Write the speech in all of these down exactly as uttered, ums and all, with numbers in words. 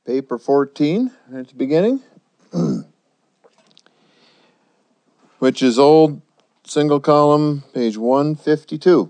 paper fourteen at the beginning, which is old single column, page one fifty-two.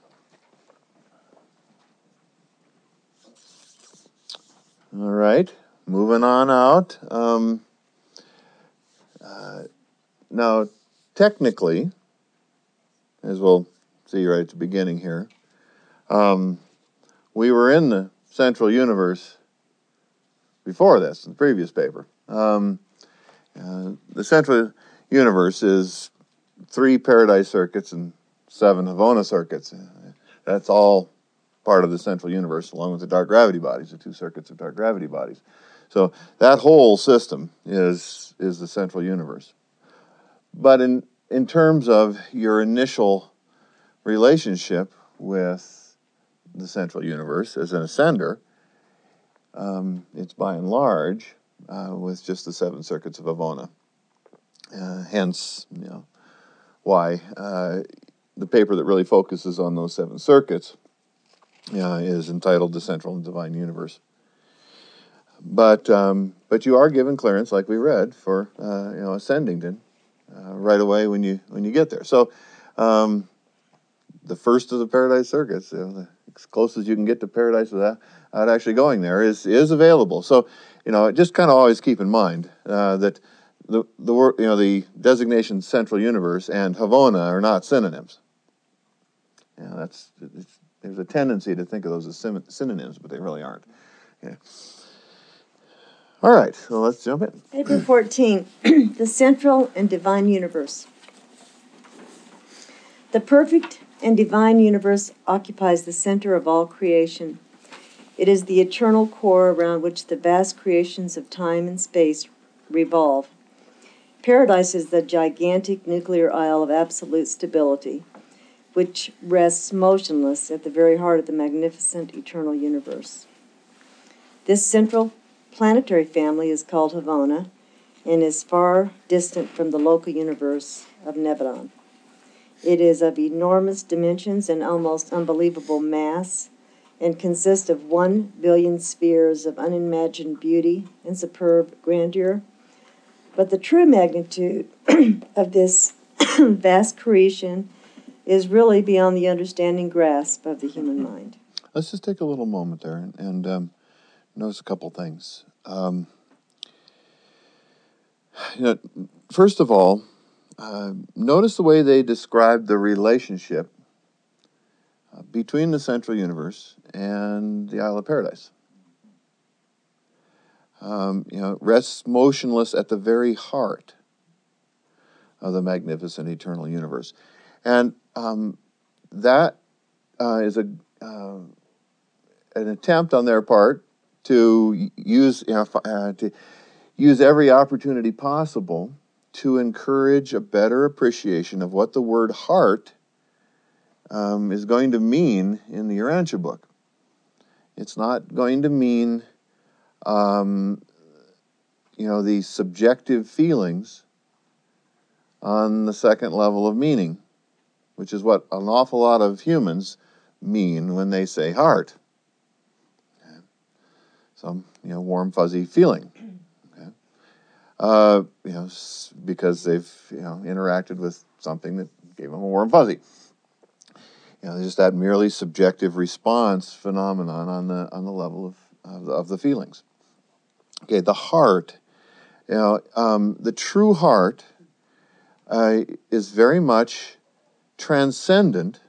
All right, moving on out. Um, uh, now, technically, as we'll see right at the beginning here, um, we were in the central universe before this, in the previous paper. Um, uh, the central universe is three Paradise circuits and seven Havona circuits. That's all part of the central universe, along with the dark gravity bodies, the two circuits of dark gravity bodies. So that whole system is is the central universe. But in in terms of your initial relationship with the central universe as an ascender, um, it's by and large uh, with just the seven circuits of Havona. Uh, hence, you know, why uh, the paper that really focuses on those seven circuits uh, is entitled "The Central and Divine Universe." But um, but you are given clearance, like we read, for uh, you know ascending to uh, right away when you when you get there. So um, the first of the Paradise circuits, you know, the, as close as you can get to Paradise without, without actually going there, is is available. So you know, just kind of always keep in mind uh, that the the word you know the designation Central Universe and Havona are not synonyms. You know, that's it's, there's a tendency to think of those as synonyms, but they really aren't. Yeah. All right, so let's jump in. Paper fourteen, the Central and Divine Universe. The perfect and divine universe occupies the center of all creation. It is the eternal core around which the vast creations of time and space revolve. Paradise is the gigantic nuclear isle of absolute stability, which rests motionless at the very heart of the magnificent eternal universe. This central planetary family is called Havona and is far distant from the local universe of Nebadon. It is of enormous dimensions and almost unbelievable mass, and consists of one billion spheres of unimagined beauty and superb grandeur. But the true magnitude of this vast creation is really beyond the understanding grasp of the human mind. Let's just take a little moment there and, and um, notice a couple things. Um, you know, first of all, uh, notice the way they describe the relationship uh, between the central universe and the Isle of Paradise. Um, you know, it rests motionless at the very heart of the magnificent eternal universe, and um, that uh, is a uh, an attempt on their part to use you know, uh, to use every opportunity possible to encourage a better appreciation of what the word heart um, is going to mean in the Urantia book. It's not going to mean, um, you know, the subjective feelings on the second level of meaning, which is what an awful lot of humans mean when they say heart. Some, you know, warm, fuzzy feeling. Okay? Uh, you know, because they've, you know, interacted with something that gave them a warm fuzzy. You know, just that merely subjective response phenomenon on the on the level of of the, of the feelings. Okay, the heart. You know, um, the true heart uh, is very much transcendent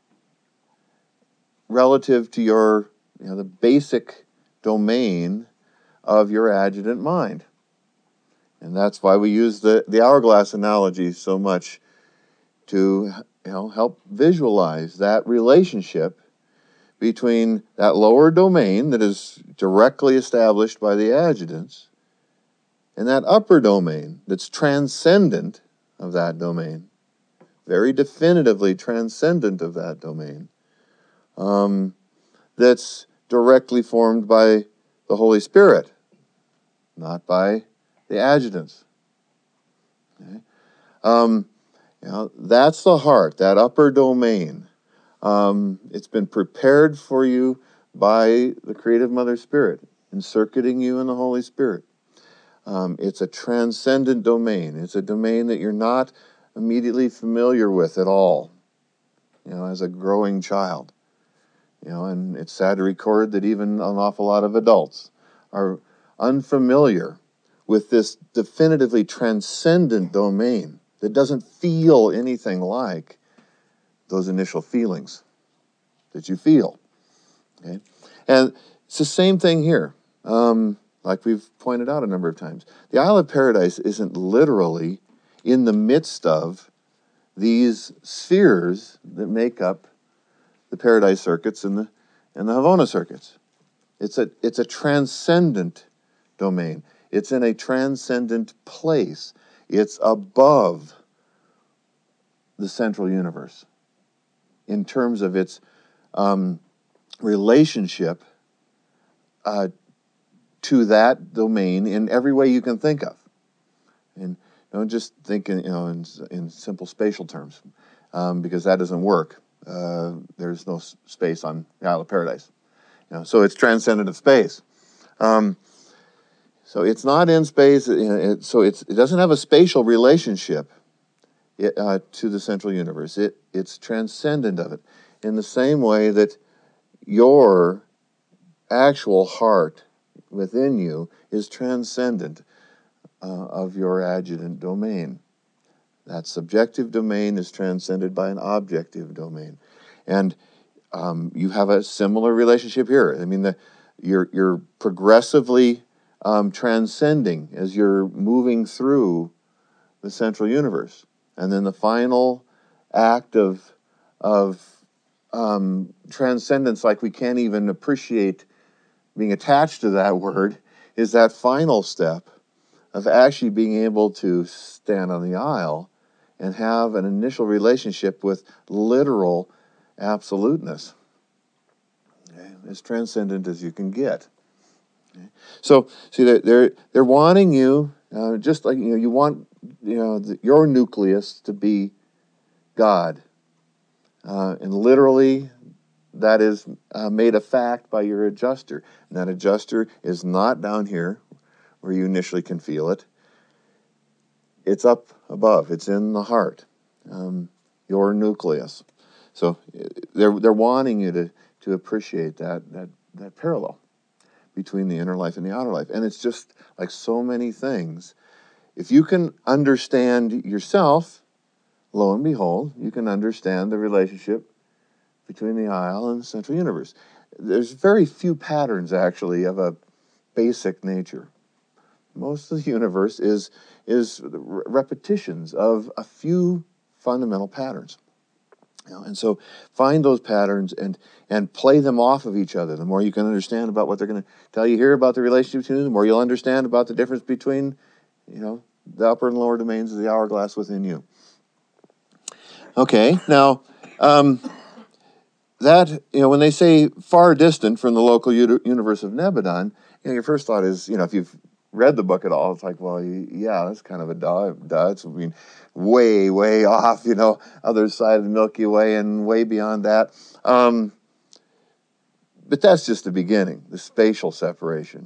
relative to your, you know, the basic domain of your adjutant mind. And that's why we use the, the hourglass analogy so much to, you know, help visualize that relationship between that lower domain that is directly established by the adjutants and that upper domain that's transcendent of that domain, very definitively transcendent of that domain, um, that's directly formed by the Holy Spirit, not by the adjutants. Okay? Um, you know, that's the heart, that upper domain. Um, it's been prepared for you by the Creative Mother Spirit. encircling you in the Holy Spirit. Um, it's a transcendent domain. It's a domain that you're not immediately familiar with at all, you know, as a growing child. You know, and it's sad to record that even an awful lot of adults are unfamiliar with this definitively transcendent domain that doesn't feel anything like those initial feelings that you feel. Okay? And it's the same thing here. Um, like we've pointed out a number of times. The Isle of Paradise isn't literally in the midst of these spheres that make up the Paradise circuits and the and the Havona circuits. It's a it's a transcendent domain. It's in a transcendent place. It's above the central universe in terms of its um, relationship uh, to that domain in every way you can think of. And don't just think in, you know, in, in simple spatial terms, um, because that doesn't work. Uh, there's no s- space on the Isle of Paradise. You know, so it's transcendent of space. Um, so it's not in space. You know, it, so it's, it doesn't have a spatial relationship it, uh, to the central universe. It it's transcendent of it in the same way that your actual heart within you is transcendent uh, of your adjutant domain. That subjective domain is transcended by an objective domain, and um, you have a similar relationship here. I mean, the, you're you're progressively um, transcending as you're moving through the central universe, and then the final act of of um, transcendence, like we can't even appreciate being attached to that word, is that final step of actually being able to stand on the aisle and have an initial relationship with literal absoluteness. Okay? As transcendent as you can get. Okay? So, see, they're they're, they're wanting you, uh, just like you know, you want you know the, your nucleus to be God, uh, and literally that is uh, made a fact by your adjuster. And that adjuster is not down here where you initially can feel it. It's up above. It's in the heart, um, your nucleus. So they're they're wanting you to to appreciate that that that parallel between the inner life and the outer life. And it's just like so many things. If you can understand yourself, lo and behold, you can understand the relationship between the isle and the central universe. There's very few patterns actually of a basic nature. Most of the universe is is repetitions of a few fundamental patterns. You know, and so find those patterns and and play them off of each other. The more you can understand about what they're going to tell you here about the relationship between them, the more you'll understand about the difference between, you know, the upper and lower domains of the hourglass within you. Okay, now um, that you know when they say far distant from the local u- universe of Nebadon, you know, your first thought is, you know, if you've read the book at all, it's like, well, yeah, that's kind of a duh. duh. It's, I mean, way, way off, you know, other side of the Milky Way and way beyond that. Um, but that's just the beginning, the spatial separation.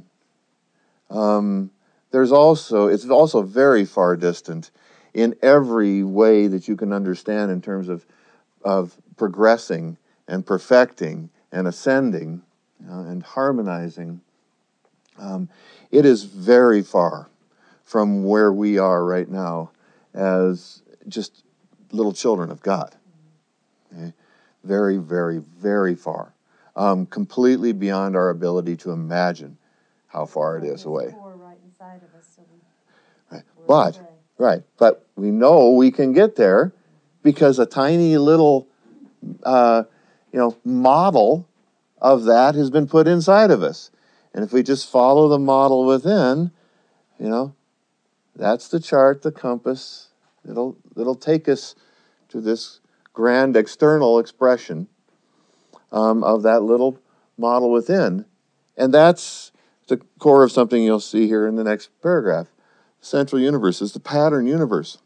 Um, there's also, it's also very far distant in every way that you can understand in terms of, of progressing and perfecting and ascending uh, and harmonizing. Um, it is very far from where we are right now as just little children of God. Okay? Very, very, very far. Um, completely beyond our ability to imagine how far it is away. Right inside of us, so we right. But, right, but we know we can get there because a tiny little, uh, you know, model of that has been put inside of us. And if we just follow the model within, you know, that's the chart, the compass. It'll it'll take us to this grand external expression um, of that little model within. And that's the core of something you'll see here in the next paragraph. Central universe is the pattern universe.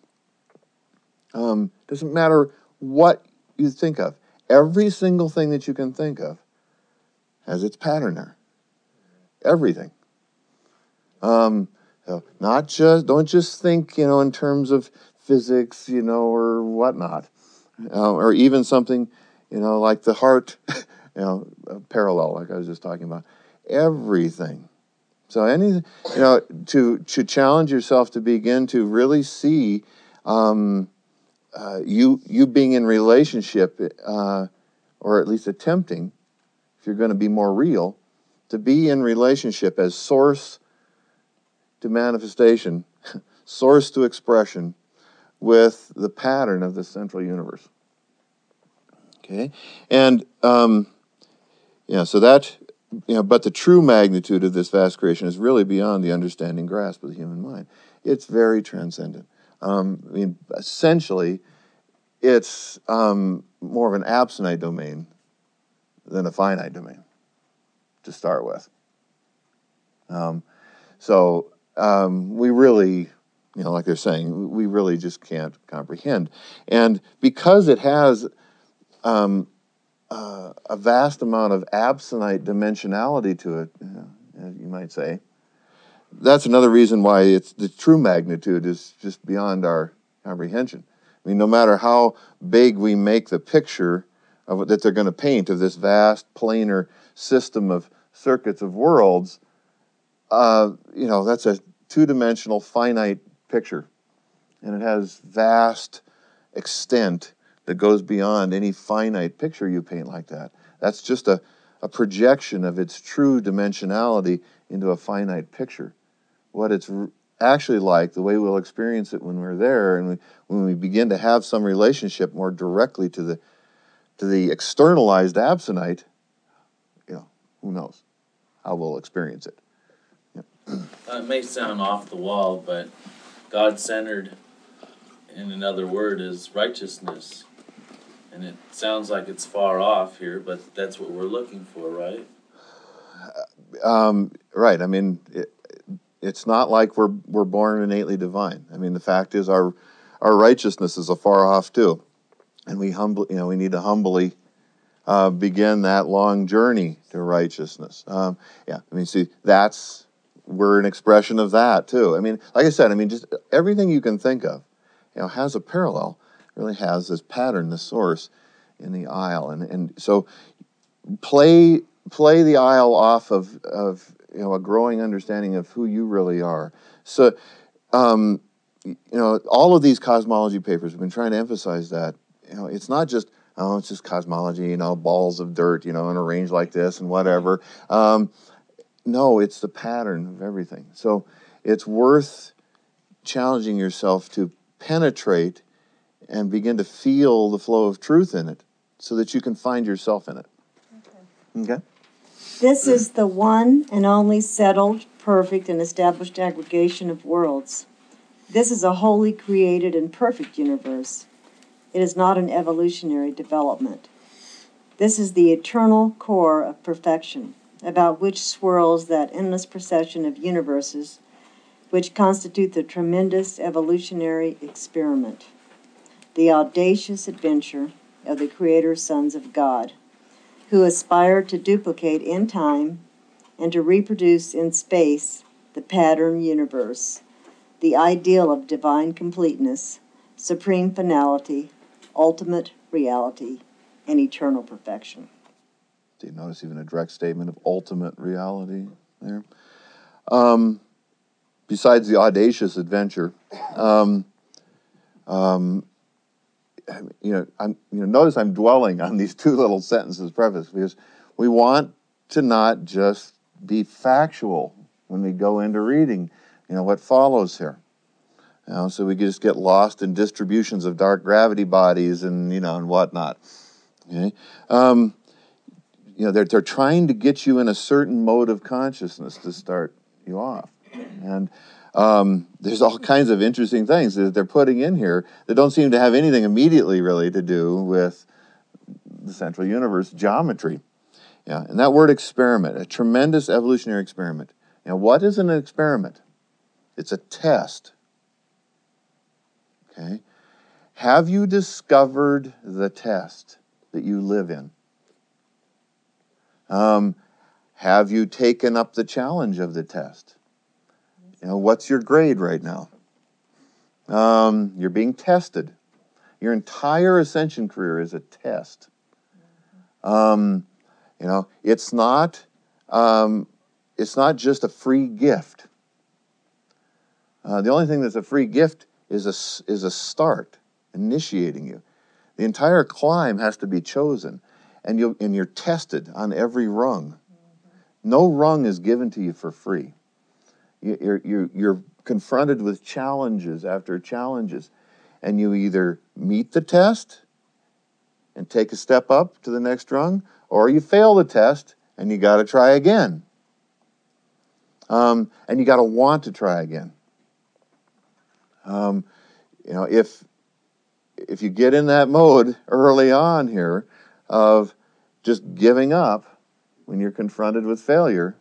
Um, doesn't matter what you think of. Every single thing that you can think of has its pattern there. everything. Um, you know, not just, don't just think, you know, in terms of physics, you know, or whatnot, uh, or even something, you know, like the heart, you know, parallel, like I was just talking about. Everything. So any, you know, to to challenge yourself to begin to really see um, uh, you you being in relationship, uh, or at least attempting, if you're going to be more real, to be in relationship as source to manifestation, source to expression, with the pattern of the central universe. Okay, and um, yeah, so that, you know, but the true magnitude of this vast creation is really beyond the understanding grasp of the human mind. It's very transcendent. Um, I mean, essentially, it's um, more of an absonite domain than a finite domain to start with. Um, so um, we really, you know, like they're saying, we really just can't comprehend. And because it has um, uh, a vast amount of absonite dimensionality to it, you know, as you might say, that's another reason why it's the true magnitude is just beyond our comprehension. I mean, no matter how big we make the picture of what, that they're going to paint of this vast planar system of circuits of worlds, uh, you know, that's a two-dimensional finite picture, and it has vast extent that goes beyond any finite picture you paint like that. That's just a, a projection of its true dimensionality into a finite picture. What it's actually like, the way we'll experience it when we're there, and we, when we begin to have some relationship more directly to the to the externalized absonite, you know, who knows how we'll experience it. Yeah. Uh, it may sound off the wall, but God-centered, in another word, is righteousness. And it sounds like it's far off here, but that's what we're looking for, right? Um, right. I mean, it, it's not like we're we're born innately divine. I mean, the fact is our our righteousness is afar off too, and we humbly, you know, we need to humbly uh, begin that long journey to righteousness. Um, yeah. I mean, see, that's we're an expression of that too. I mean, like I said, I mean, just everything you can think of, you know, has a parallel. Really has this pattern, this source in the aisle, and and so play play the aisle off of of you know a growing understanding of who you really are. So, um, you know, all of these cosmology papers have been trying to emphasize that. You know, it's not just oh, it's just cosmology. You know, balls of dirt. You know, in a range like this and whatever. Um, no, it's the pattern of everything. So it's worth challenging yourself to penetrate and begin to feel the flow of truth in it, so that you can find yourself in it. Okay. Okay? This is the one and only settled, perfect, and established aggregation of worlds. This is a wholly created and perfect universe. It is not an evolutionary development. This is the eternal core of perfection, about which swirls that endless procession of universes which constitute the tremendous evolutionary experiment, the audacious adventure of the Creator sons of God, who aspire to duplicate in time and to reproduce in space the pattern universe, the ideal of divine completeness, supreme finality, ultimate reality, and eternal perfection. Do you notice even a direct statement of ultimate reality there? Um, besides the audacious adventure, um, um, you know, I'm, you know, notice I'm dwelling on these two little sentences preface, because we want to not just be factual when we go into reading, you know, what follows here. You know, so we just get lost in distributions of dark gravity bodies and, you know, and whatnot. Okay? Um, you know, they're, they're trying to get you in a certain mode of consciousness to start you off. And um, there's all kinds of interesting things that they're putting in here that don't seem to have anything immediately really to do with the central universe geometry. Yeah, and that word experiment, a tremendous evolutionary experiment. Now, what is an experiment? It's a test. Okay? Have you discovered the test that you live in? Um, Have you taken up the challenge of the test? You know, what's your grade right now? Um, you're being tested. Your entire ascension career is a test. Um, you know, it's not, um, it's not just a free gift. Uh, the only thing that's a free gift is a, is a start, initiating you. The entire climb has to be chosen, and, you, and you're tested on every rung. No rung is given to you for free. You, you're, you're, you're confronted with challenges after challenges, and you either meet the test and take a step up to the next rung, or you fail the test and you got to try again. Um, and you got to want to try again. Um, you know, if if you get in that mode early on here of just giving up when you're confronted with failure,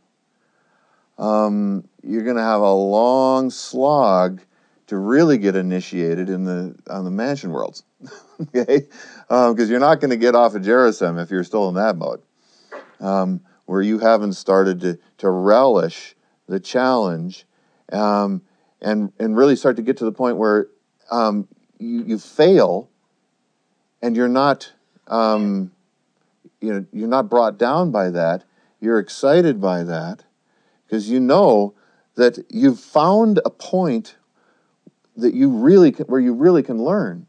um, you're going to have a long slog to really get initiated in the on the mansion worlds, okay? Because um, you're not going to get off of Jerusalem if you're still in that mode, um, where you haven't started to to relish the challenge, um, and and really start to get to the point where um, you you fail, and you're not um, you know you're not brought down by that. You're excited by that because you know that you've found a point that you really can, where you really can learn.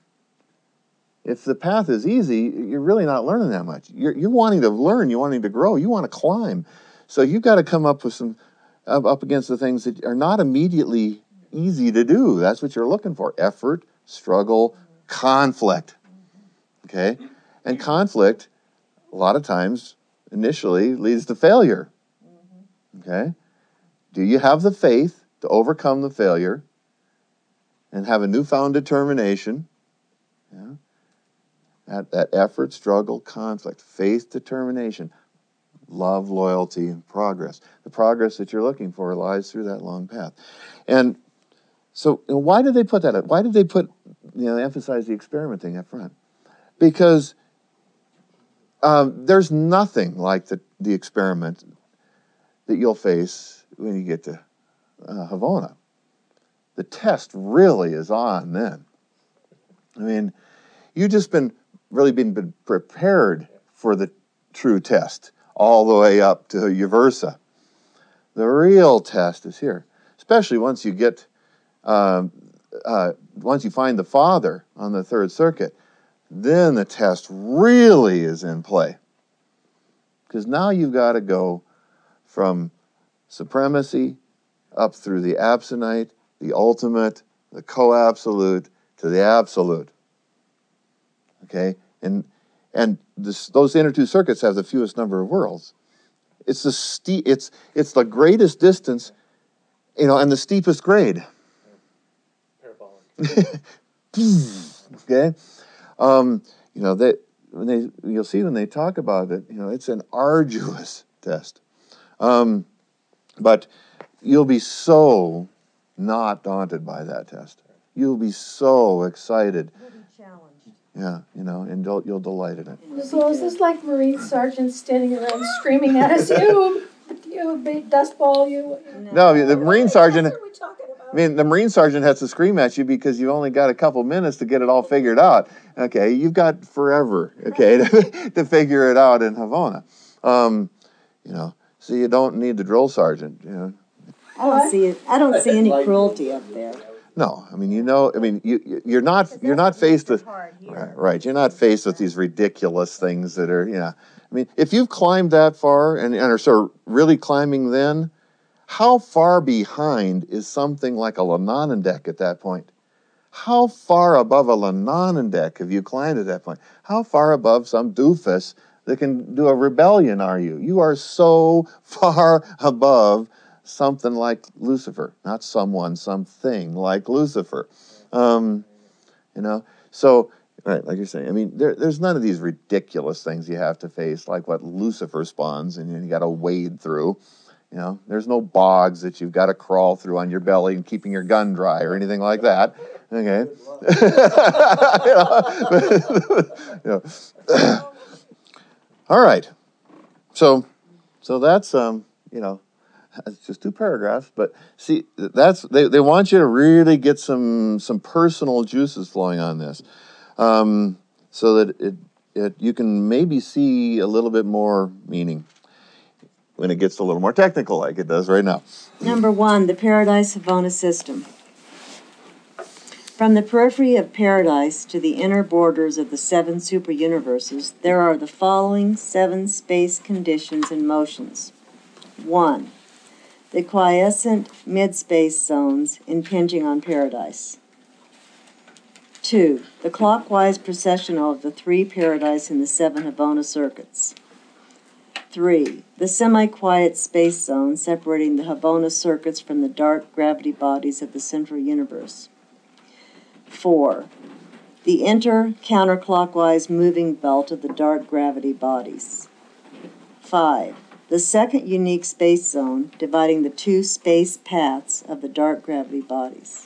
If the path is easy, you're really not learning that much. You're, you're wanting to learn, you're wanting to grow, you want to climb. So you've got to come up with some, up, up against the things that are not immediately easy to do. That's what you're looking for. Effort, struggle, conflict. Okay? And conflict, a lot of times, initially, leads to failure. Okay? Do you have the faith to overcome the failure and have a newfound determination? Yeah. That, that effort, struggle, conflict, faith, determination, love, loyalty, and progress. The progress that you're looking for lies through that long path. And so, you know, why did they put that up? Why did they put, you know, emphasize the experiment thing up front? Because um, there's nothing like the, the experiment that you'll face when you get to uh, Havona. The test really is on then. I mean, you've just been really been, been prepared for the true test all the way up to Yaversa. The real test is here, especially once you get, um, uh, once you find the Father on the Third Circuit, then the test really is in play. Because now you've got to go from supremacy up through the absonite, the ultimate, the co-absolute, to the absolute. Okay, and and this, those inner two circuits have the fewest number of worlds. It's the ste- it's it's the greatest distance, you know, and the steepest grade. Parabolic. Okay, um, you know that when they you'll see when they talk about it, you know, it's an arduous test, um, but you'll be so not daunted by that test. You'll be so excited. You'll be challenged. Yeah, you know, and you'll, you'll delight in it. So is this like Marine sergeants standing around screaming at us, you, you big dust ball, you? No, the Marine sergeant, What are we talking about? I mean, the Marine sergeant has to scream at you because you only got a couple minutes to get it all figured out. Okay, you've got forever, okay, to, to figure it out in Havona. Um, you know, so you don't need the drill sergeant, you know. I don't see it. I don't see any cruelty up there. No, I mean, you know, I mean, you you're not you're not faced with right, right. You're not faced with these ridiculous things that are, you know. I mean, if you've climbed that far and, and are sort of really climbing, then how far behind is something like a Lananandek at that point? How far above a Lananandek have you climbed at that point? How far above some doofus that can do a rebellion are you? You are so far above something like Lucifer, not someone, something like Lucifer. Um, you know, so, right, like you're saying, I mean, there, there's none of these ridiculous things you have to face, like what Lucifer spawns and you, you got to wade through. You know, there's no bogs that you've got to crawl through on your belly and keeping your gun dry or anything like that. Okay. you know. All right. So, So that's um, you know, it's just two paragraphs, but see, that's they, they want you to really get some some personal juices flowing on this, um, so that it it you can maybe see a little bit more meaning when it gets a little more technical, like it does right now. Number one, the Paradise-Havona system. From the periphery of paradise to the inner borders of the seven superuniverses, there are the following seven space conditions and motions. One, the quiescent mid-space zones impinging on paradise. Two, the clockwise processional of the three paradise in the seven Havona circuits. Three, the semi-quiet space zone separating the Havona circuits from the dark gravity bodies of the central universe. Four, the inter-counterclockwise moving belt of the dark gravity bodies. Five, the second unique space zone dividing the two space paths of the dark gravity bodies.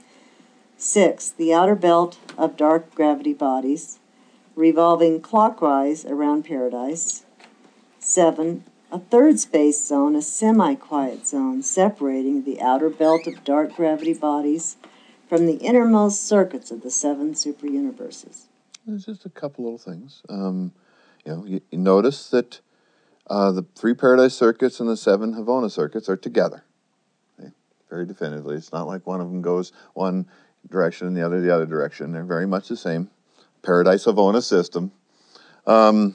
Six, the outer belt of dark gravity bodies, revolving clockwise around paradise. Seven, a third space zone, a semi-quiet zone, separating the outer belt of dark gravity bodies from the innermost circuits of the seven superuniverses. There's just a couple little things. Um, you know, you, you notice that uh, the three paradise circuits and the seven Havona circuits are together. Okay? Very definitively. It's not like one of them goes one direction and the other the other direction. They're very much the same. Paradise Havona system. Um,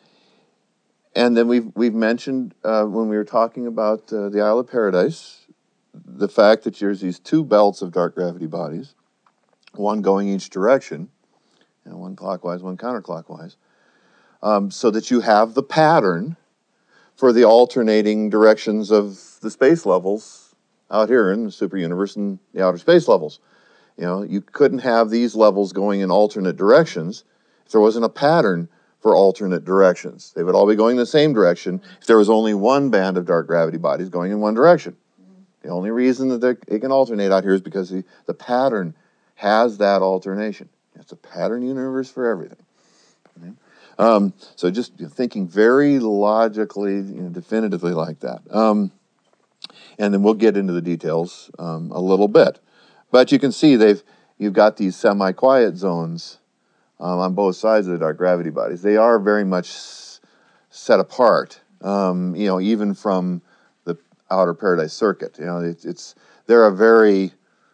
and then we've we've mentioned uh, when we were talking about uh, the Isle of Paradise, the fact that there's these two belts of dark gravity bodies, one going each direction, you know, one clockwise, one counterclockwise, um, so that you have the pattern for the alternating directions of the space levels out here in the super universe and the outer space levels. You know, you couldn't have these levels going in alternate directions if there wasn't a pattern for alternate directions. They would all be going the same direction if there was only one band of dark gravity bodies going in one direction. The only reason that it can alternate out here is because the, the pattern has that alternation. It's a pattern universe for everything. Okay? Um, so just you know, thinking very logically, you know, definitively like that. Um, and then we'll get into the details um, a little bit. But you can see they've you've got these semi-quiet zones um, on both sides of the dark gravity bodies. They are very much s- set apart, um, you know, even from outer paradise circuit. You know, it's, it's they're a very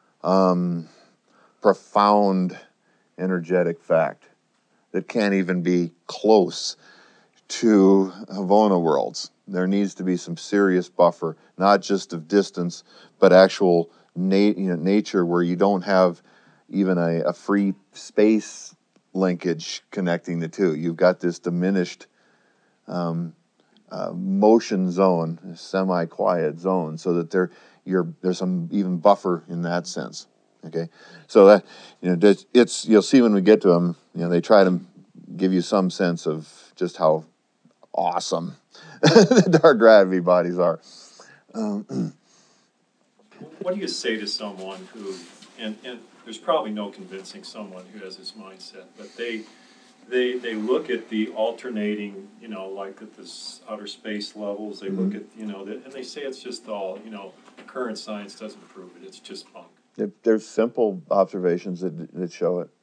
um, profound, energetic fact that can't even be close to Havona worlds. There needs to be some serious buffer, not just of distance, but actual na- you know, nature where you don't have even a, a free space linkage connecting the two. You've got this diminished um, Uh, motion zone, a semi-quiet zone, so that there, you're, there's some even buffer in that sense. Okay, so that you know, it's you'll see when we get to them. You know, they try to give you some sense of just how awesome the dark gravity bodies are. Um, what do you say to someone who, and, and there's probably no convincing someone who has this mindset, but they. They they look at the alternating, you know, like at this outer space levels. They mm-hmm. look at, you know, the, and they say it's just all, you know, current science doesn't prove it. It's just bunk. There's simple observations that that show it.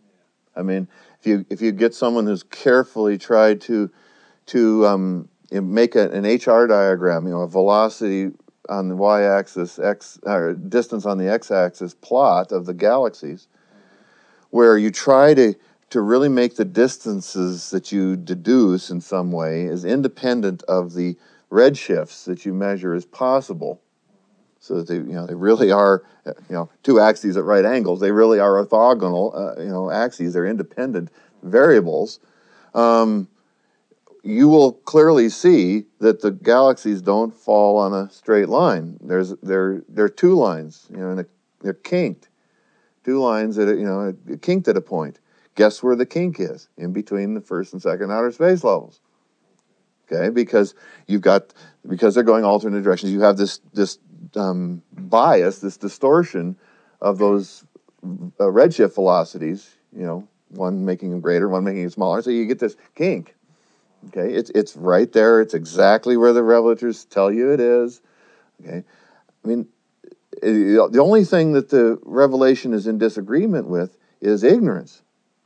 I mean, if you if you get someone who's carefully tried to to um, make a, an H R diagram, you know, a velocity on the y-axis, x or distance on the x-axis plot of the galaxies, where you try to to really make the distances that you deduce in some way as independent of the redshifts that you measure as possible, so that they, you know, they really are, you know, two axes at right angles. They really are orthogonal, uh, you know, axes. They're independent variables. Um, you will clearly see that the galaxies don't fall on a straight line. There's there there are two lines, you know, and they're kinked. Two lines that, you know, kinked at a point. Guess where the kink is? In between the first and second outer space levels. Okay, because you've got because they're going alternate directions. You have this this um, bias, this distortion of those uh, redshift velocities. You know, one making them greater, one making them smaller. So you get this kink. Okay, it's it's right there. It's exactly where the revelators tell you it is. Okay, I mean, it, the only thing that the revelation is in disagreement with is ignorance.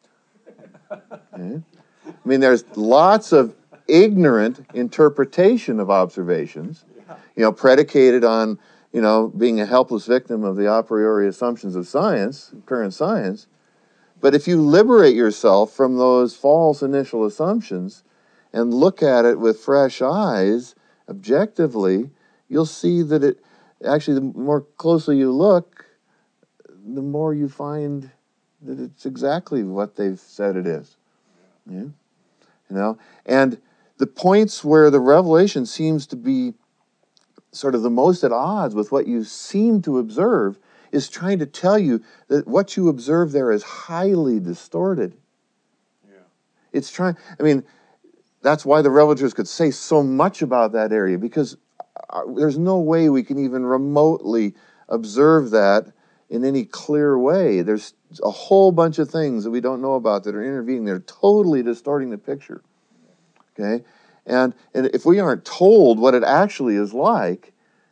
Okay? I mean, there's lots of ignorant interpretation of observations, you know, predicated on, you know, being a helpless victim of the a priori assumptions of science, current science. But if you liberate yourself from those false initial assumptions and look at it with fresh eyes, objectively, you'll see that it, actually, the more closely you look, the more you find that it's exactly what they've said it is. Yeah? You know? And the points where the revelation seems to be sort of the most at odds with what you seem to observe is trying to tell you that what you observe there is highly distorted. Yeah. It's trying, I mean, that's why the revelators could say so much about that area, because there's no way we can even remotely observe that in any clear way. There's a whole bunch of things that we don't know about that are intervening. They're totally distorting the picture. Okay? And, and if we aren't told what it actually is like,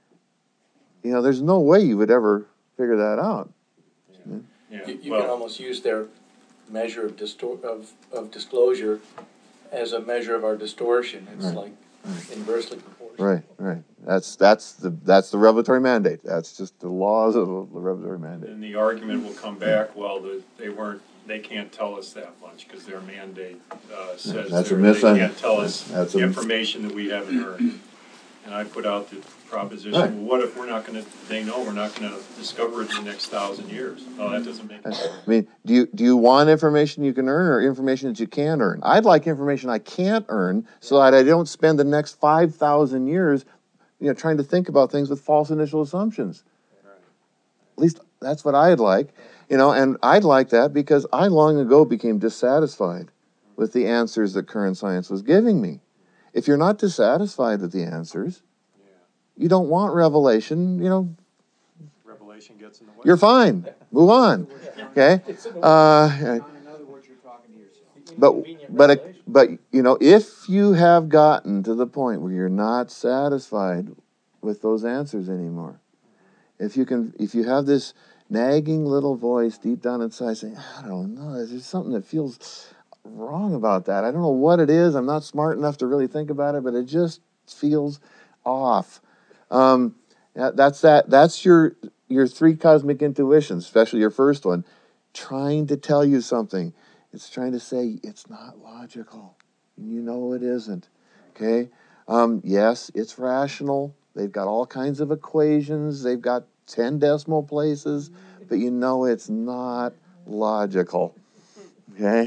you know, there's no way you would ever figure that out. Yeah. Yeah. You, you Well, can almost use their measure of, distor- of, of disclosure as a measure of our distortion. It's Right. like inversely proportional. Right, right. That's that's the that's the revelatory mandate. That's just the laws of the revelatory mandate. and the argument will come back, well, the, they weren't, they can't tell us that much because their mandate uh, says That's a they're- mis- they can't tell us that's a- information that we haven't heard. And I put out the proposition, Right. well, what if we're not gonna, they know we're not gonna discover it in the next thousand years? Oh, that doesn't make sense. I mean, do you do you want information you can earn or information that you can't earn? I'd like information I can't earn so that I don't spend the next five thousand years, you know, trying to think about things with false initial assumptions. At least that's what I'd like, you know, and I'd like that because I long ago became dissatisfied with the answers that current science was giving me. If you're not dissatisfied with the answers, you don't want revelation, you know, Revelation gets in the way. you're fine. Move on. Okay? Uh, In other words, you're talking to yourself. but, but, but, you know, if you have gotten to the point where you're not satisfied with those answers anymore, if you can, if you have this nagging little voice deep down inside saying, I don't know, there's something that feels wrong about that. I don't know what it is. I'm not smart enough to really think about it, but it just feels off. Um, that's that. That's your your three cosmic intuitions, especially your first one, trying to tell you something. It's trying to say it's not logical. You know it isn't. Okay. Um, yes, it's rational. They've got all kinds of equations. They've got ten decimal places, but you know it's not logical. Okay.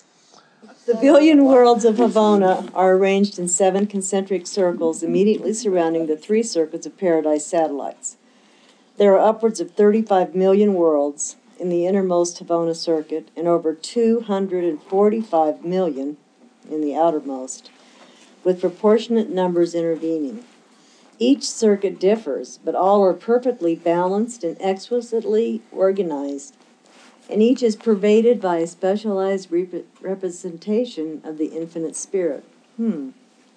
The billion worlds of Havona are arranged in seven concentric circles immediately surrounding the three circuits of Paradise satellites. There are upwards of thirty-five million worlds in the innermost Havona circuit and over two hundred forty-five million in the outermost, with proportionate numbers intervening. Each circuit differs, but all are perfectly balanced and exquisitely organized, and each is pervaded by a specialized rep- representation of the infinite spirit. Hmm.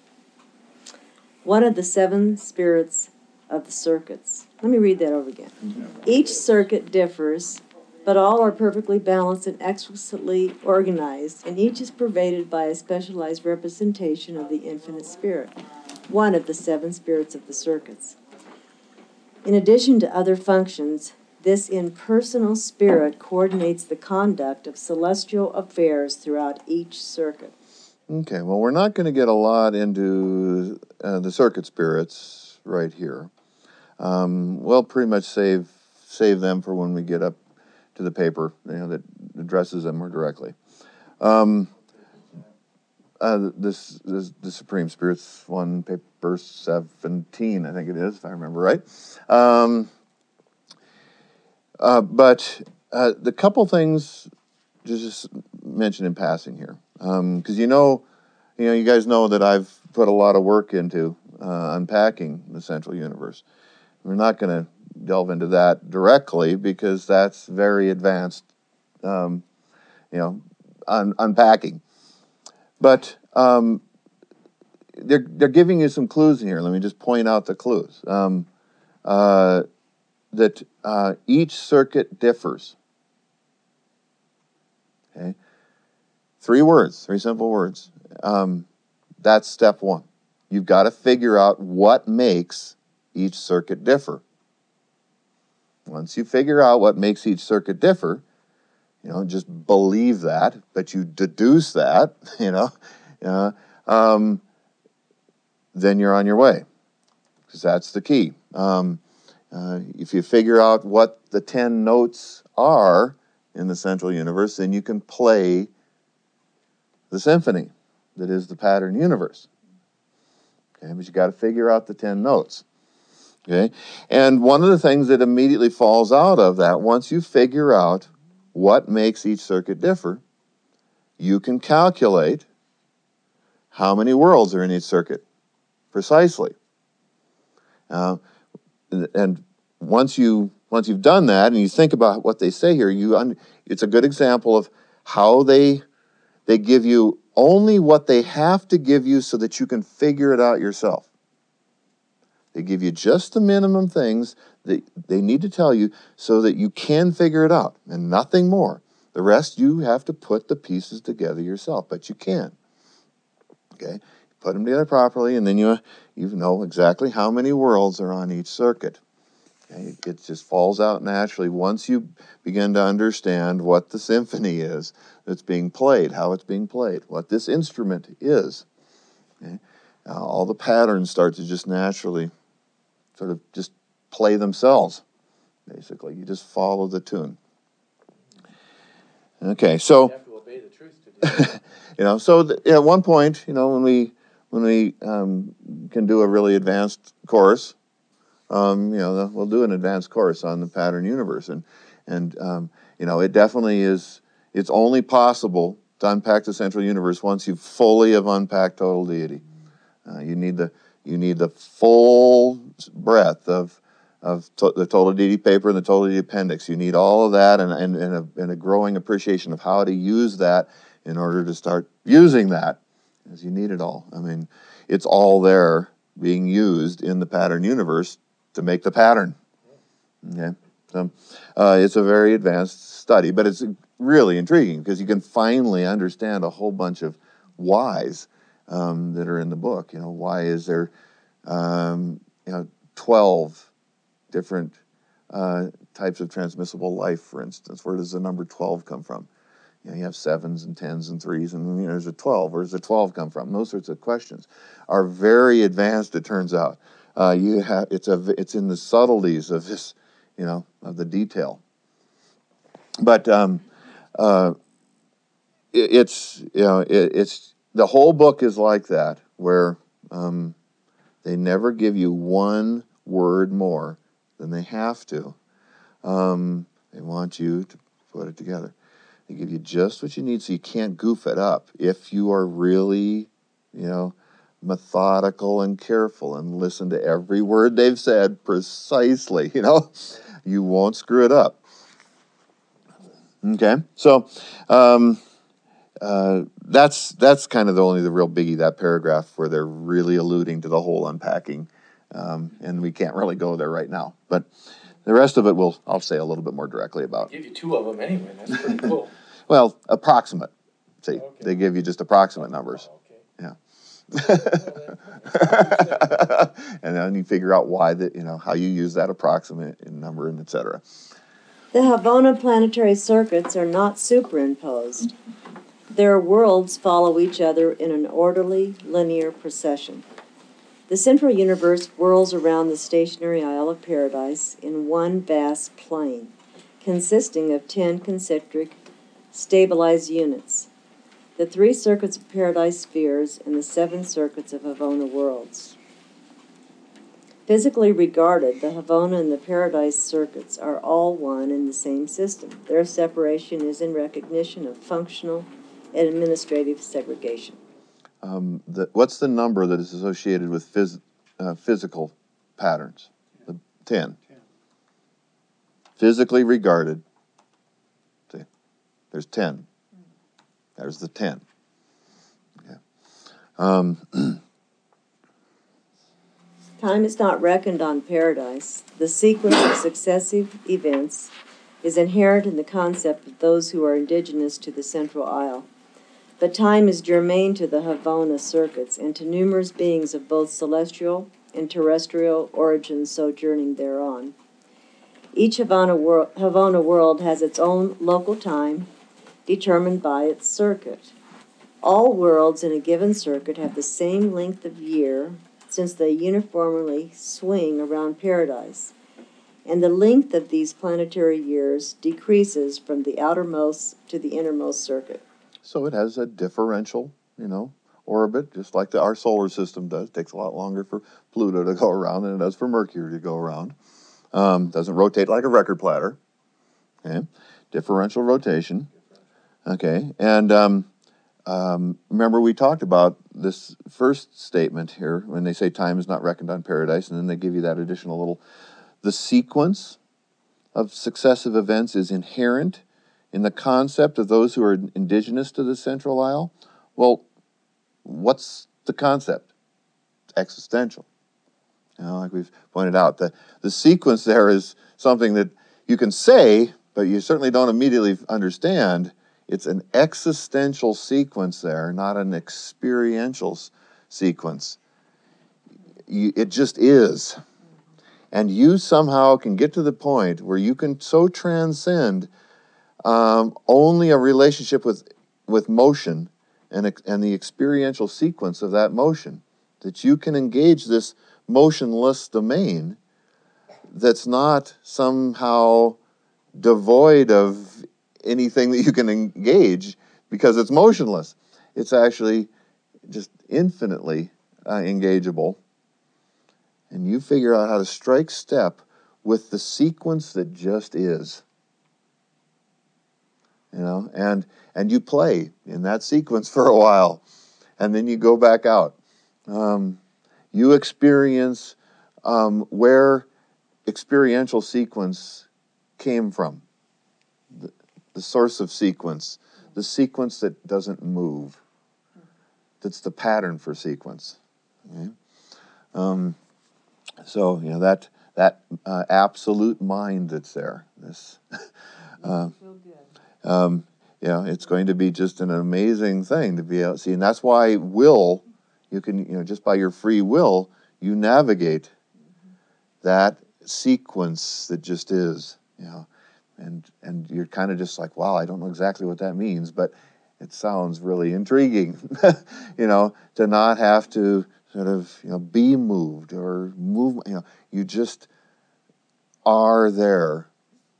One of the seven spirits of the circuits. Let me read that over again. Each circuit differs, but all are perfectly balanced and exquisitely organized, and each is pervaded by a specialized representation of the infinite spirit. One of the seven spirits of the circuits. In addition to other functions, this impersonal spirit coordinates the conduct of celestial affairs throughout each circuit. Okay, well, we're not going to get a lot into uh, the circuit spirits right here. Um, we'll pretty much save save them for when we get up to the paper, you know, that addresses them more directly. Um, uh, this, this the Supreme Spirits one, paper seventeen, I think it is, if I remember right. Um, uh, but uh, the couple things to just mention in passing here, because um, you know, you know, you guys know that I've put a lot of work into uh, unpacking the central universe. We're not going to delve into that directly because that's very advanced, um, you know, un- unpacking. But um, they're they're giving you some clues in here. Let me just point out the clues. Um, uh, that uh, each circuit differs. Okay, three words, three simple words. Um, that's step one. You've got to figure out what makes each circuit differ. Once you figure out what makes each circuit differ, you know, just believe that, but you deduce that, you know, uh, um, then you're on your way, because that's the key. Um, uh, if you figure out what the ten notes are in the central universe, then you can play the symphony that is the pattern universe. Okay, but you got to figure out the ten notes. Okay, and one of the things that immediately falls out of that, once you figure out what makes each circuit differ, you can calculate how many worlds are in each circuit precisely. Uh, and once you once you've done that, and you think about what they say here, you un, it's a good example of how they they give you only what they have to give you so that you can figure it out yourself. They give you just the minimum things that they need to tell you so that you can figure it out, and nothing more. The rest, you have to put the pieces together yourself, but you can. Okay, put them together properly, and then you you know exactly how many worlds are on each circuit. Okay, it just falls out naturally once you begin to understand what the symphony is that's being played, how it's being played, what this instrument is. Okay, uh, all the patterns start to just naturally sort of just play themselves. Basically, you just follow the tune. Okay, so You have to obey the truth to do that. you know, so th- at one point, you know, when we when we um, can do a really advanced course, um, you know, we'll do an advanced course on the pattern universe, and and um, you know, it definitely is. It's only possible to unpack the central universe once you fully have unpacked total deity. Uh, you need the you need the full breadth of of to, the total deity paper and the total deity appendix. You need all of that, and and, and, a, and a growing appreciation of how to use that in order to start using that, as you need it all. I mean, it's all there being used in the pattern universe to make the pattern. Okay, so uh, it's a very advanced study, but it's really intriguing because you can finally understand a whole bunch of whys um, that are in the book. You know, why is there, um, you know, twelve different uh, types of transmissible life, for instance? Where does the number twelve come from? You know, you have sevens and tens and threes, and you know, there's a twelve. Where does the twelve come from? Those sorts of questions are very advanced. It turns out, uh, you have it's a it's in the subtleties of this, you know, of the detail. But um, uh, it, it's you know it, it's the whole book is like that, where um, they never give you one word more than they have to. Um, they want you to put it together. They give you just what you need, so you can't goof it up. If you are really, you know, methodical and careful and listen to every word they've said precisely, you know, you won't screw it up. Okay, so um, uh, that's that's kind of the only the real biggie, that paragraph where they're really alluding to the whole unpacking, um, and we can't really go there right now. But the rest of it, will I'll say a little bit more directly about. Give you two of them anyway. That's pretty cool. Well, approximate. See, Okay. they give you just approximate numbers. Oh, okay. Yeah. Well, And then you figure out why that, you know, how you use that approximate in number and et cetera. The Havona planetary circuits are not superimposed. Their worlds follow each other in an orderly, linear procession. The central universe whirls around the stationary Isle of Paradise in one vast plane, consisting of ten concentric, stabilized units, the three circuits of Paradise spheres and the seven circuits of Havona worlds. Physically regarded, the Havona and the Paradise circuits are all one in the same system. Their separation is in recognition of functional and administrative segregation. Um, the, what's the number that is associated with phys, uh, physical patterns? The ten. Ten. Physically regarded. See, there's ten. There's the ten. Okay. Um, Time is not reckoned on paradise. The sequence of successive events is inherent in the concept of those who are indigenous to the Central Isle. But time is germane to the Havona circuits and to numerous beings of both celestial and terrestrial origins sojourning thereon. Each Havana, wor- Havana world has its own local time, determined by its circuit. All worlds in a given circuit have the same length of year, since they uniformly swing around paradise, and the length of these planetary years decreases from the outermost to the innermost circuit. So it has a differential, you know, orbit, just like the, our solar system does. It takes a lot longer for Pluto to go around than it does for Mercury to go around. Um, doesn't rotate like a record platter. Okay, differential rotation. Okay, and um, um, remember we talked about this first statement here when they say time is not reckoned on paradise, and then they give you that additional little. The sequence of successive events is inherent in the concept of those who are indigenous to the Central Isle. Well, what's the concept? It's existential. You know, like we've pointed out, the, the sequence there is something that you can say, but you certainly don't immediately understand. It's an existential sequence there, not an experiential s- sequence. You, it just is. And you somehow can get to the point where you can so transcend um, only a relationship with with motion and, and the experiential sequence of that motion, that you can engage this motionless domain that's not somehow devoid of anything that you can engage because it's motionless. It's actually just infinitely uh, engageable. And you figure out how to strike step with the sequence that just is. You know, and and you play in that sequence for a while, and then you go back out. Um, you experience um, where experiential sequence came from, the, the source of sequence, the sequence that doesn't move. That's the pattern for sequence. Okay? Um, so you know that that uh, absolute mind that's there. This. uh, Um, you know, it's going to be just an amazing thing to be able to see. And that's why will, you can, you know, just by your free will, you navigate that sequence that just is, you know. And, and you're kind of just like, wow, I don't know exactly what that means, but it sounds really intriguing, you know, to not have to sort of, you know, be moved or move, you know, you just are there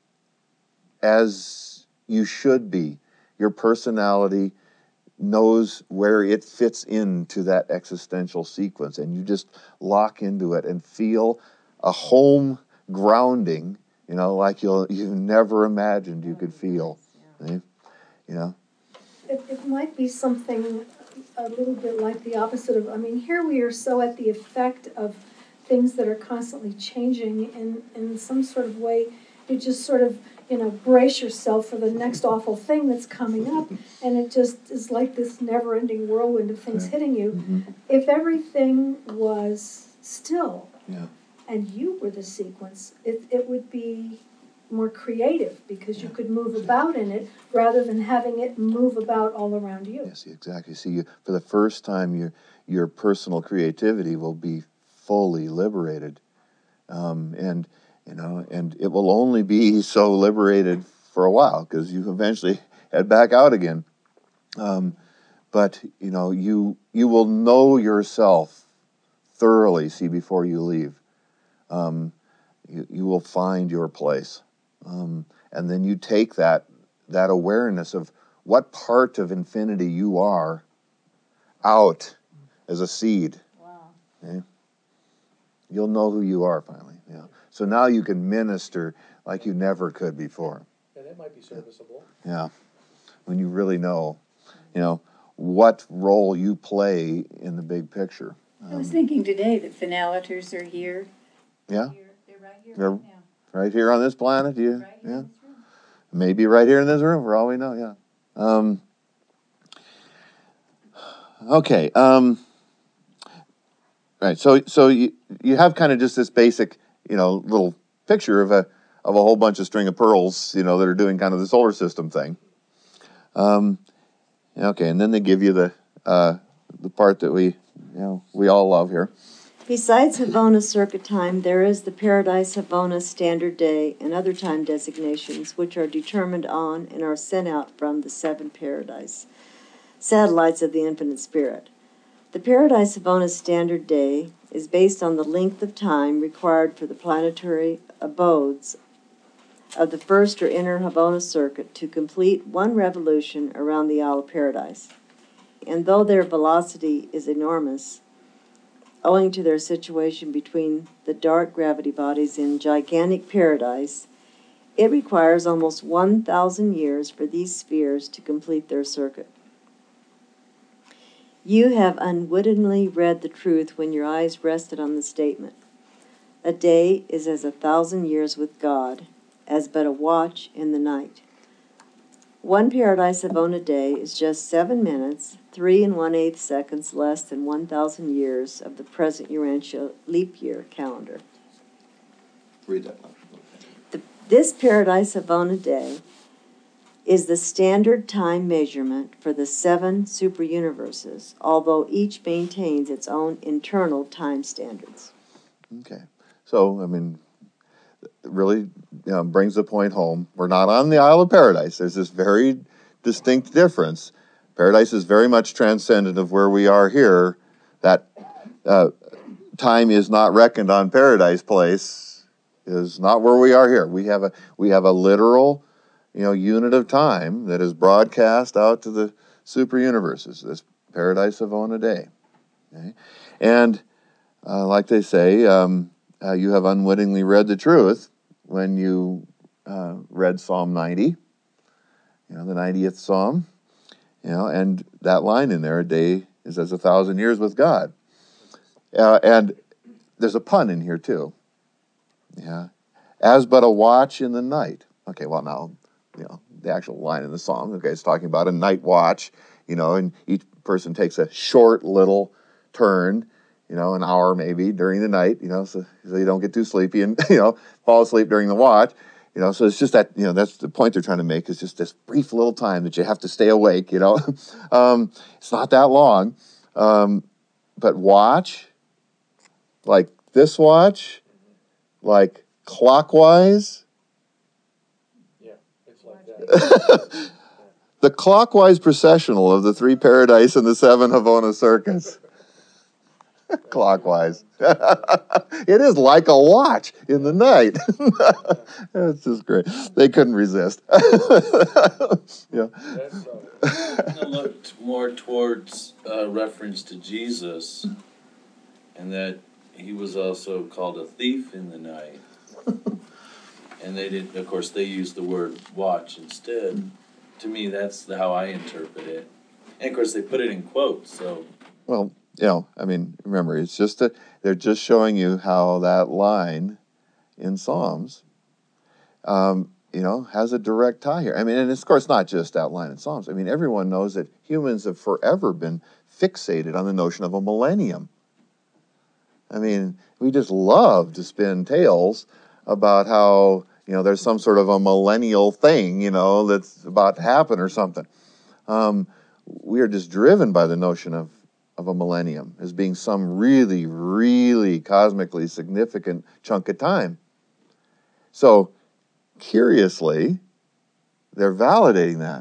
as you should be. Your personality knows where it fits into that existential sequence, and you just lock into it and feel a home grounding, you know, like you'll you never imagined you could feel. Eh? You know? It, it might be something a little bit like the opposite of, I mean, here we are so at the effect of things that are constantly changing in, in some sort of way. You just sort of, you know, brace yourself for the next awful thing that's coming up, and it just is like this never-ending whirlwind of things Yeah. hitting you. Mm-hmm. If everything was still, Yeah. and you were the sequence, it, it would be more creative because you could move about in it rather than having it move about all around you. Yes, exactly. See, you, for the first time, your your personal creativity will be fully liberated, um, and you know, and it will only be so liberated for a while because you eventually head back out again. Um, but you know, you you will know yourself thoroughly. See, before you leave, um, you you will find your place, um, and then you take that that awareness of what part of infinity you are out as a seed. Wow. Okay? You'll know who you are finally. Yeah. So now you can minister like you never could before. Yeah, that might be serviceable. Yeah. When you really know, you know, what role you play in the big picture. I was Um, thinking today that finaliters are here. yeah. They're, they're right here They're right now. right here on this planet. You, Right here yeah. in this room. Maybe right here in this room, for all we know. Yeah. Um, okay. Um, Right. So so you you have kind of just this basic, you know, little picture of a of a whole bunch of string of pearls, you know, that are doing kind of the solar system thing. Um, okay, and then they give you the uh, the part that we you know we all love here. Besides Havona Circuit Time, there is the Paradise Havona Standard Day and other time designations, which are determined on and are sent out from the seven Paradise satellites of the Infinite Spirit. The Paradise Havona Standard Day is based on the length of time required for the planetary abodes of the first or inner Havona circuit to complete one revolution around the Isle of Paradise. And though their velocity is enormous, owing to their situation between the dark gravity bodies in gigantic paradise, it requires almost one thousand years for these spheres to complete their circuit. You have unwittingly read the truth when your eyes rested on the statement, "A day is as a thousand years with God, as but a watch in the night." One Paradise Havona day is just seven minutes, three and one-eighth seconds less than one thousand years of the present Urantia leap year calendar. Read that. The, this Paradise Havona day is the standard time measurement for the seven superuniverses, although each maintains its own internal time standards. Okay. So, I mean, it really you know, brings the point home. We're not on the Isle of Paradise. There's this very distinct difference. Paradise is very much transcendent of where we are here. That uh, time is not reckoned on Paradise Place, is not where we are here. We have a we have a literal you know, unit of time that is broadcast out to the super universes, this Paradise Havona day. Okay? And uh, like they say, um, uh, you have unwittingly read the truth when you uh, read Psalm ninety, you know, the ninetieth Psalm, you know, and that line in there, a day is as a thousand years with God. Uh, and there's a pun in here too. Yeah. As but a watch in the night. Okay, well now, you know, the actual line in the song, okay, it's talking about a night watch, you know, and each person takes a short little turn, you know, an hour maybe during the night, you know, so, so you don't get too sleepy and, you know, fall asleep during the watch, you know, so it's just that, you know, that's the point they're trying to make is just this brief little time that you have to stay awake, you know. um, it's not that long, um, but watch, like this watch, like clockwise, the clockwise processional of the three Paradise and the seven Havona circuits. Clockwise. It is like a watch in the night. It's just great. They couldn't resist. Yeah. I looked more towards uh, reference to Jesus, and that he was also called a thief in the night. And they did, of course, they used the word watch instead. To me, that's how I interpret it. And of course, they put it in quotes. So, well, you know, I mean, remember, it's just that they're just showing you how that line in Psalms, um, you know, has a direct tie here. I mean, and it's, of course, not just that line in Psalms. I mean, everyone knows that humans have forever been fixated on the notion of a millennium. I mean, we just love to spin tales about how, you know, there's some sort of a millennial thing, you know, that's about to happen or something. Um, we are just driven by the notion of, of a millennium as being some really, really cosmically significant chunk of time. So, curiously, they're validating that.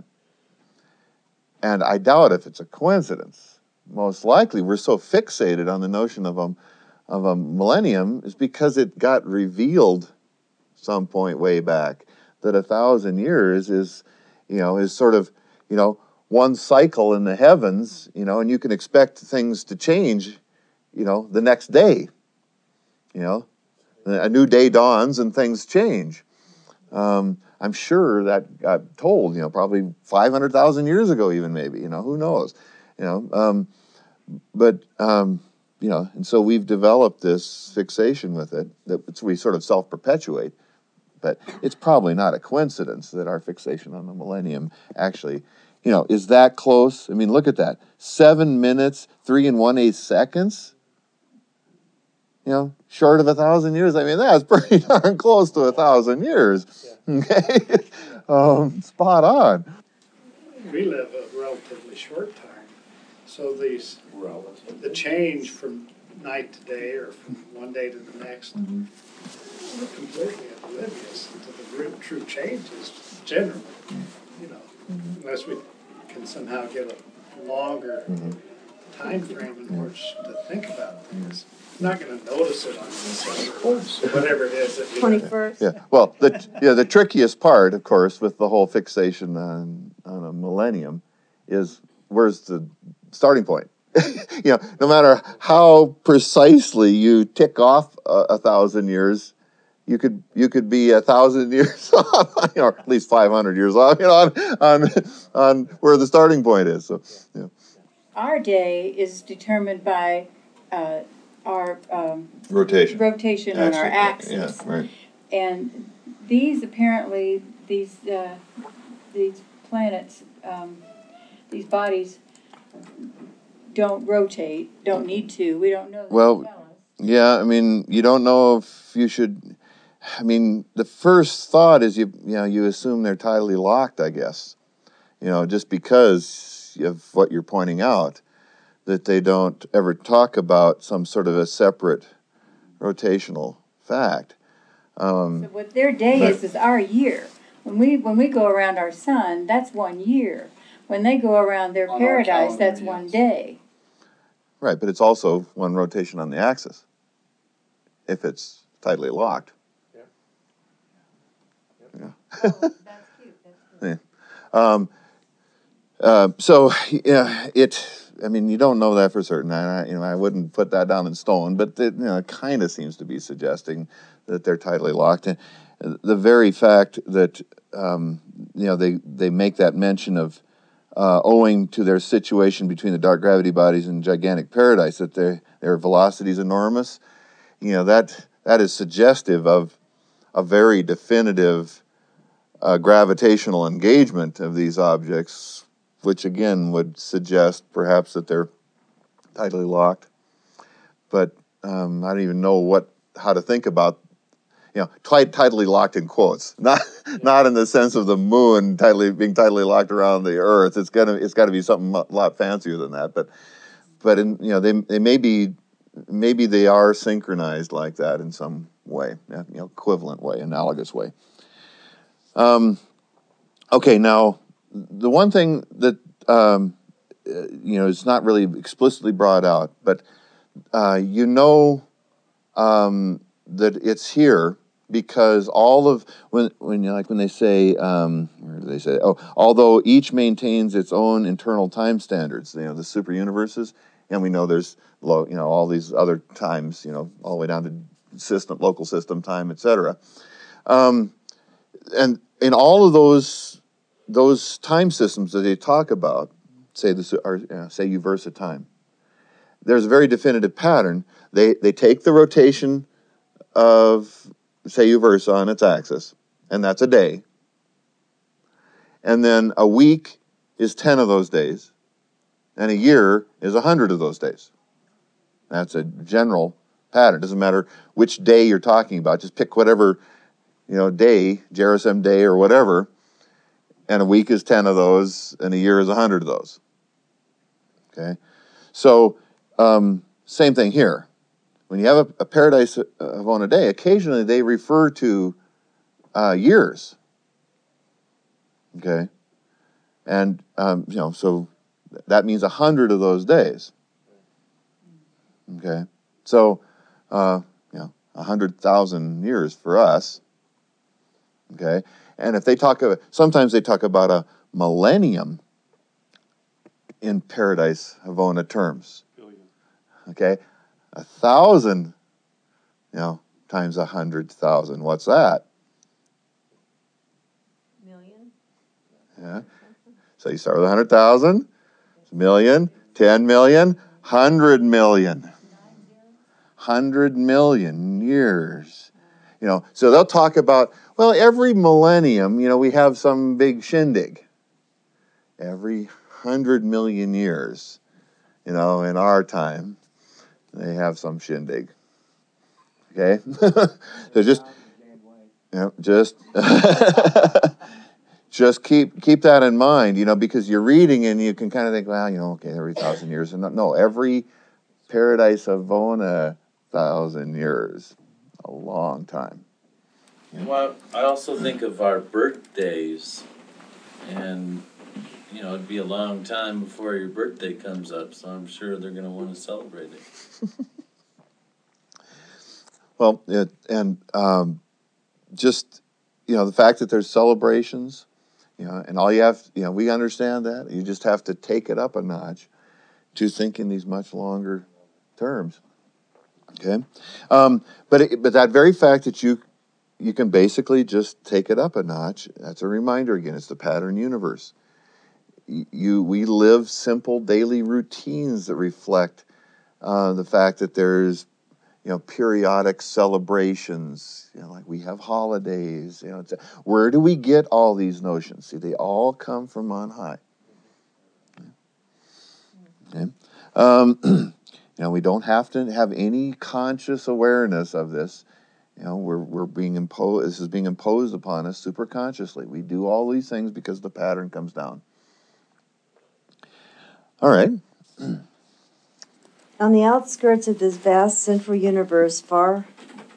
And I doubt if it's a coincidence. Most likely, we're so fixated on the notion of a, of a millennium is because it got revealed some point way back that a thousand years is, you know, is sort of, you know, one cycle in the heavens, you know, and you can expect things to change, you know, the next day. You know, a new day dawns and things change. Um, I'm sure that got told, you know, probably five hundred thousand years ago, even maybe, you know, who knows, you know, um, but, um, you know, and so we've developed this fixation with it that we sort of self-perpetuate. But it's probably not a coincidence that our fixation on the millennium actually, you know, is that close. I mean, look at that. Seven minutes, three and one-eighth seconds. you know, short of a thousand years. I mean, that's pretty darn close to a thousand years. Okay, um, spot on. We live a relatively short time, so these, the change from night to day or from one day to the next, Mm-hmm. we're completely oblivious to the real true changes generally, you know, Mm-hmm. unless we can somehow get a longer Mm-hmm. time frame in which to think about things. You're not going to notice it on this, whatever it is that you Twenty-first? Yeah, well, the yeah the trickiest part, of course, with the whole fixation on on a millennium, is where's the starting point? You know, no matter how precisely you tick off a, a thousand years, you could you could be a thousand years off, or at least five hundred years off, you know, on on on where the starting point is. So, yeah. Our day is determined by uh, our um, Rotation. rotation on our Actually, axis. Yeah, right. And these apparently, these uh, these planets, um, these bodies don't rotate, don't need to. We don't know. They Well, don't tell us. Yeah, I mean, you don't know if you should. I mean, the first thought is you you know you assume they're tidally locked, I guess. You know, just because of what you're pointing out, that they don't ever talk about some sort of a separate rotational fact. Um, So what their day but- is is our year. When we when we go around our sun, that's one year. When they go around their On our paradise, calendar, that's yes. one day. right, but it's also one rotation on the axis. If it's tidally locked. Oh, that's cute. That's cute. Um, uh, so yeah, it. I mean, you don't know that for certain. I, I- you know, I wouldn't put that down in stone, but it, you know, it kind of seems to be suggesting that they're tidally locked. And the very fact that um, you know they they make that mention of uh, owing to their situation between the dark gravity bodies and gigantic paradise, that their their velocity is enormous. You know that that is suggestive of a very definitive uh, gravitational engagement of these objects, which again would suggest perhaps that they're tidally locked. But um, I don't even know what how to think about, you know, tide, tidally locked in quotes, not not in the sense of the moon tidally being tidally locked around the Earth. It's gonna it's got to be something a lot fancier than that. But but in you know they they may be maybe they are synchronized like that in some way, you know, equivalent way, analogous way. Um, okay, now the one thing that um, uh, you know is not really explicitly brought out, but uh, you know um, that it's here because all of when when you like when they say um, where do they say oh although each maintains its own internal time standards, you know, the super universes, and we know there's low, you know, all these other times, you know, all the way down to system, local system time, et cetera. Um, and in all of those those time systems that they talk about, say this or uh, say you versa time, there's a very definitive pattern. They they take the rotation of say you versa on its axis, and that's a day. And then a week is ten of those days, and a year is a hundred of those days. That's a general pattern. Doesn't matter which day you're talking about. Just pick whatever, you know, day, Jerusalem day or whatever, and a week is ten of those, and a year is a hundred of those. Okay, so um, same thing here. When you have a, a paradise of on a day, occasionally they refer to uh, years. Okay, and um, you know, so that means a hundred of those days. Okay, so uh, you know, a hundred thousand years for us. Okay, and if they talk about, sometimes they talk about a millennium in Paradise Havona terms. Billion. Okay, a thousand, you know, times a hundred thousand. What's that? Million? Yeah. So you start with a hundred thousand, million, ten million, hundred million, hundred million years. You know, so they'll talk about, well, every millennium, you know, we have some big shindig. Every hundred million years, you know, in our time, they have some shindig. Okay, so just you know, just just keep keep that in mind, you know, because you're reading and you can kind of think, well, you know, okay, every thousand years, and no, no, every Paradise Avona thousand years, a long time. Well, I also think of our birthdays, and you know, it'd be a long time before your birthday comes up, so I'm sure they're going to want to celebrate it. Well, it, and um, just, you know, the fact that there's celebrations, you know, and all you have, you know, we understand that. You just have to take it up a notch to think in these much longer terms. Okay, um, but it, but that very fact that you you can basically just take it up a notch. That's a reminder again. It's the pattern universe. You, you we live simple daily routines that reflect uh, the fact that there's, you know, periodic celebrations. You know, like we have holidays. You know, it's, where do we get all these notions? See, they all come from on high. Okay. Um, you know, we don't have to have any conscious awareness of this. You know, we're we're being imposed. This is being imposed upon us super consciously. We do all these things because the pattern comes down. All right. On the outskirts of this vast central universe, far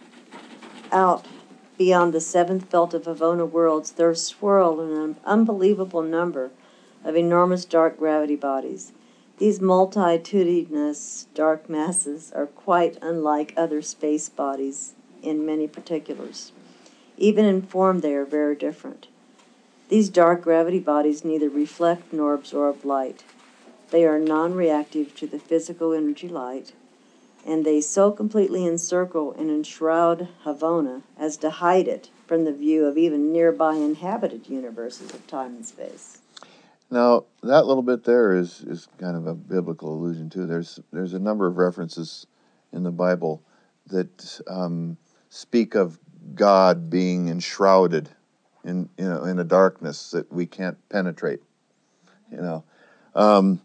out beyond the seventh belt of Avona worlds, there swirl an unbelievable number of enormous dark gravity bodies. These multitudinous dark masses are quite unlike other space bodies in many particulars. Even in form, they are very different. These dark gravity bodies neither reflect nor absorb light. They are non-reactive to the physical energy light, and they so completely encircle and enshroud Havona as to hide it from the view of even nearby inhabited universes of time and space. Now, that little bit there is, is kind of a biblical allusion too. There's there's a number of references in the Bible that um, speak of God being enshrouded in, you know, in a darkness that we can't penetrate. You know. Um,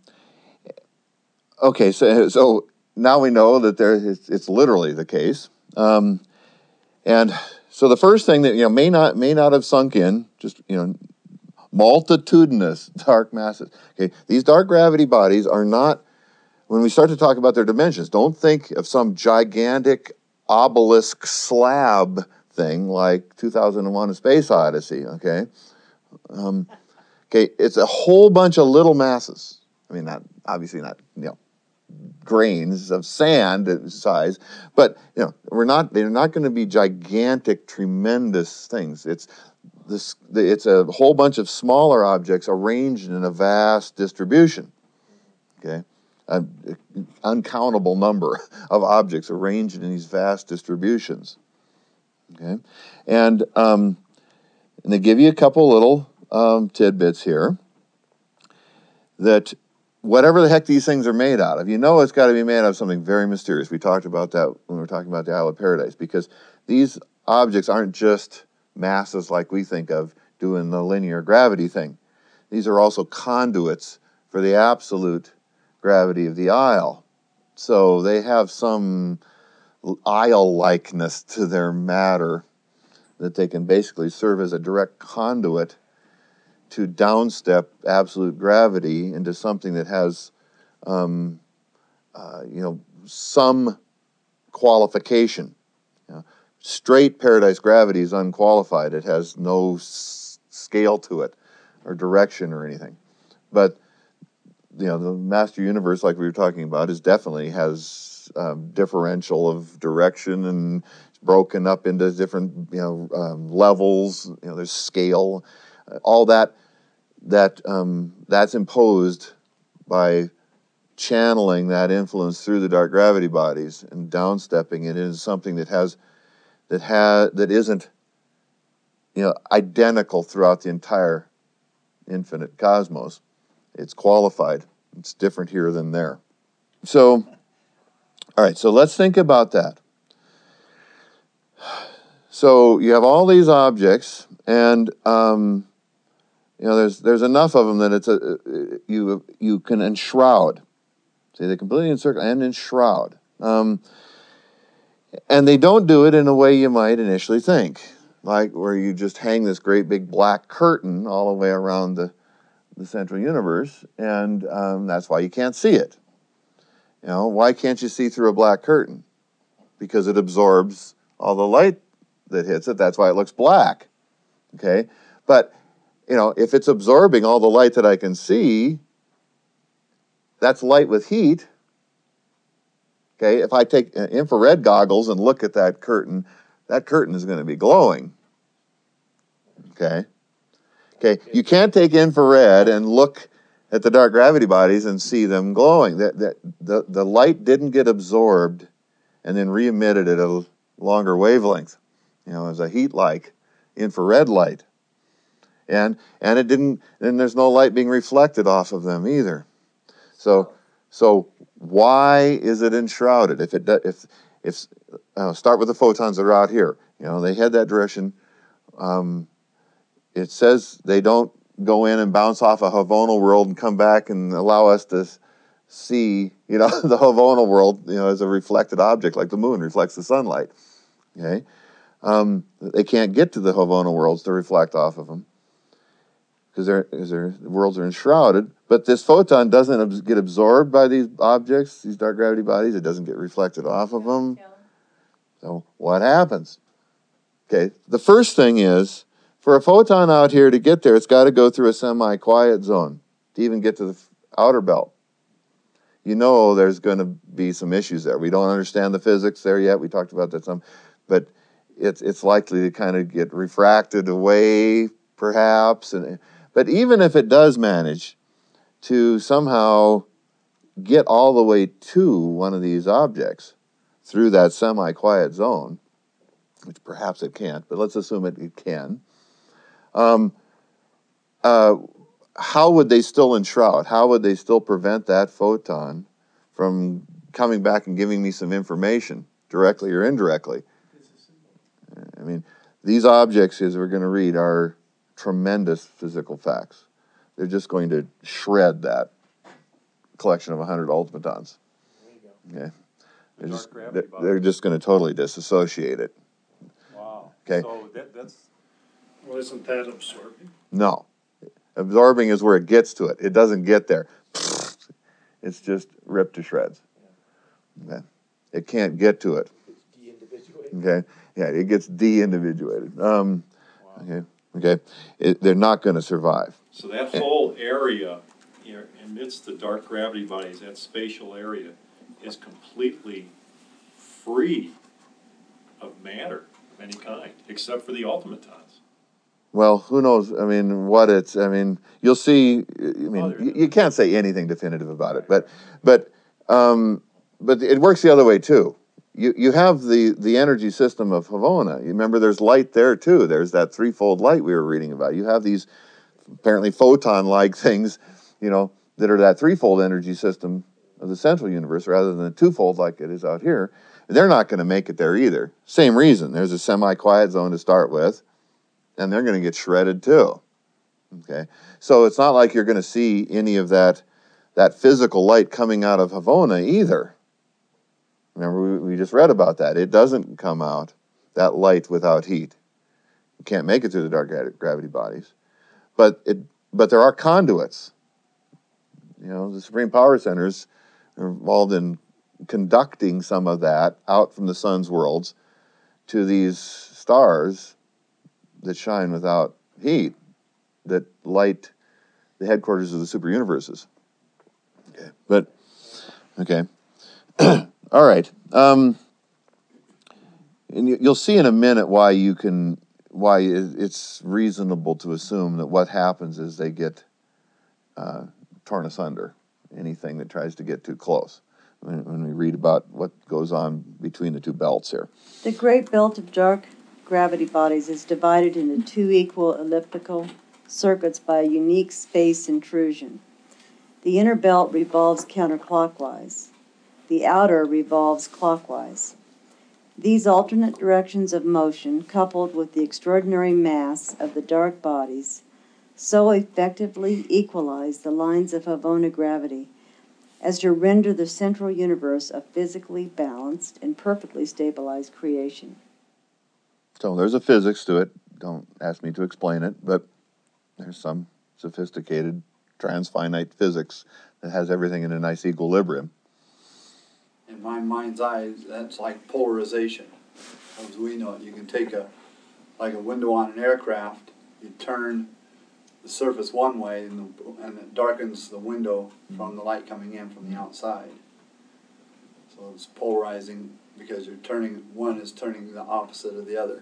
okay, so so now we know that there it's, it's literally the case. Um, and so the first thing that, you know, may not may not have sunk in, just, you know, multitudinous dark masses. Okay, these dark gravity bodies are not, when we start to talk about their dimensions, don't think of some gigantic obelisk slab thing like two thousand one: A Space Odyssey, okay? Um, okay, it's a whole bunch of little masses. I mean, not, obviously not, you know, grains of sand size, but, you know, we're not, they're not going to be gigantic, tremendous things. It's This, it's a whole bunch of smaller objects arranged in a vast distribution. Okay, an uncountable number of objects arranged in these vast distributions. Okay, and um, and they give you a couple little um, tidbits here that whatever the heck these things are made out of, you know, it's got to be made out of something very mysterious. We talked about that when we were talking about the Isle of Paradise, because these objects aren't just masses like we think of doing the linear gravity thing. These are also conduits for the absolute gravity of the isle. So they have some isle-likeness to their matter that they can basically serve as a direct conduit to downstep absolute gravity into something that has, um, uh, you know, some qualification. You know, straight paradise gravity is unqualified. It has no s- scale to it or direction or anything. But, you know, the master universe, like we were talking about, is definitely has um, differential of direction and broken up into different, you know, um, levels. You know, there's scale, uh, all that. That um, that's imposed by channeling that influence through the dark gravity bodies and downstepping it into something that has that has that isn't, you know, identical throughout the entire infinite cosmos. It's qualified. It's different here than there. So, all right. So let's think about that. So you have all these objects, and um, you know, there's there's enough of them that it's a you you can enshroud. See, they completely encircle and enshroud. Um, And they don't do it in a way you might initially think, like where you just hang this great big black curtain all the way around the, the central universe, and um, that's why you can't see it. You know, why can't you see through a black curtain? Because it absorbs all the light that hits it. That's why it looks black. Okay? But, you know, if it's absorbing all the light that I can see, that's light with heat. Okay? If I take infrared goggles and look at that curtain, that curtain is going to be glowing. Okay? Okay, you can't take infrared and look at the dark gravity bodies and see them glowing. That, that, the, the light didn't get absorbed and then re-emitted at a longer wavelength, you know, as a heat-like infrared light. And and it didn't, and there's no light being reflected off of them either. So so why is it enshrouded? If it if if uh, start with the photons that are out here, you know, they head that direction. Um, it says they don't go in and bounce off a Havona world and come back and allow us to see, you know, the Havona world, you know, as a reflected object, like the moon reflects the sunlight. Okay, um, they can't get to the Havona worlds to reflect off of them because they're, because their worlds are enshrouded. But this photon doesn't ab- get absorbed by these objects, these dark gravity bodies. It doesn't get reflected off of them. So what happens? Okay, the first thing is, for a photon out here to get there, it's got to go through a semi-quiet zone to even get to the outer belt. You know there's going to be some issues there. We don't understand the physics there yet. We talked about that some. But it's it's likely to kind of get refracted away, perhaps. And But even if it does manage to somehow get all the way to one of these objects through that semi-quiet zone, which perhaps it can't, but let's assume it, it can, Um, uh, how would they still enshroud? How would they still prevent that photon from coming back and giving me some information, directly or indirectly? I mean, these objects, as we're going to read, are tremendous physical facts. They're just going to shred that collection of one hundred ultimatons. Okay. They're just, they're, they're just going to totally disassociate it. Wow. Okay. So that, that's... Well, isn't that absorbing? No. Absorbing is where it gets to it. It doesn't get there. It's just ripped to shreds. Okay. It can't get to it. It's de-individuated. Okay. Yeah, it gets de-individuated. Um, Wow. okay. Okay. It, they're not going to survive. So that whole area, you know, amidst the dark gravity bodies, that spatial area, is completely free of matter of any kind, except for the ultimatons. Well, who knows? I mean, what it's, I mean, you'll see, I mean, you, you can't say anything definitive about it, but, but, um, but it works the other way too. You, you have the, the energy system of Havona. You remember there's light there too. There's that threefold light we were reading about. You have these apparently photon-like things, you know, that are that threefold energy system of the central universe rather than the twofold like it is out here. They're not going to make it there either. Same reason. There's a semi-quiet zone to start with, and they're going to get shredded too. Okay, so it's not like you're going to see any of that that physical light coming out of Havona either. Remember, we, we just read about that. It doesn't come out, that light without heat. You can't make it through the dark gravity bodies. But it, but there are conduits. You know, the Supreme Power Centers are involved in conducting some of that out from the sun's worlds to these stars that shine without heat, that light the headquarters of the super universes. Okay, but okay, all right. Um, and you, you'll see in a minute why you can, why it's reasonable to assume that what happens is they get uh, torn asunder. Anything that tries to get too close. When, when we read about what goes on between the two belts here. The great belt of dark gravity bodies is divided into two equal elliptical circuits by a unique space intrusion. The inner belt revolves counterclockwise. The outer revolves clockwise. These alternate directions of motion, coupled with the extraordinary mass of the dark bodies, so effectively equalize the lines of Havona gravity as to render the central universe a physically balanced and perfectly stabilized creation. So there's a physics to it. Don't ask me to explain it, but there's some sophisticated transfinite physics that has everything in a nice equilibrium. In my mind's eye, that's like polarization, as we know it. You can take a, like a window on an aircraft, you turn the surface one way and, the, and it darkens the window from the light coming in from the outside. So it's polarizing because you're turning, one is turning the opposite of the other.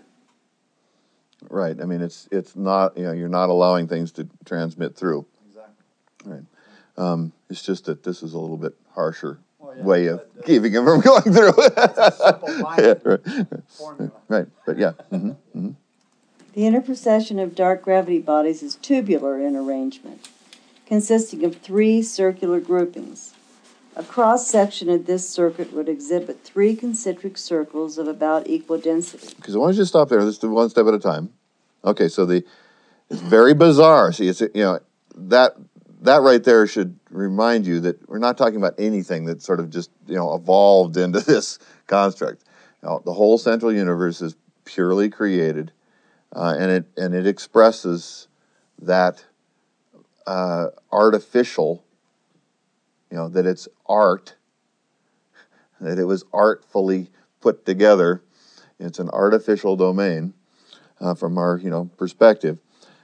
Right. I mean, it's it's not, you know, you're not allowing things to transmit through. Exactly. Right. Um, it's just that this is a little bit harsher Well, yeah, way of but, uh, keeping it from going through. It's a simple-minded Yeah, right. formula. Right. But yeah. Mm-hmm. Mm-hmm. The interprecession of dark gravity bodies is tubular in arrangement, consisting of three circular groupings. A cross-section of this circuit would exhibit three concentric circles of about equal density. Because I want you to stop there. Let's do one step at a time. Okay, so the it's very bizarre. See, it's, you know, that that right there should remind you that we're not talking about anything that sort of just, you know, evolved into this construct. Now, the whole central universe is purely created, uh, and it and it expresses that uh, artificial, you know, that it's art, that it was artfully put together. It's an artificial domain uh, from our, you know, perspective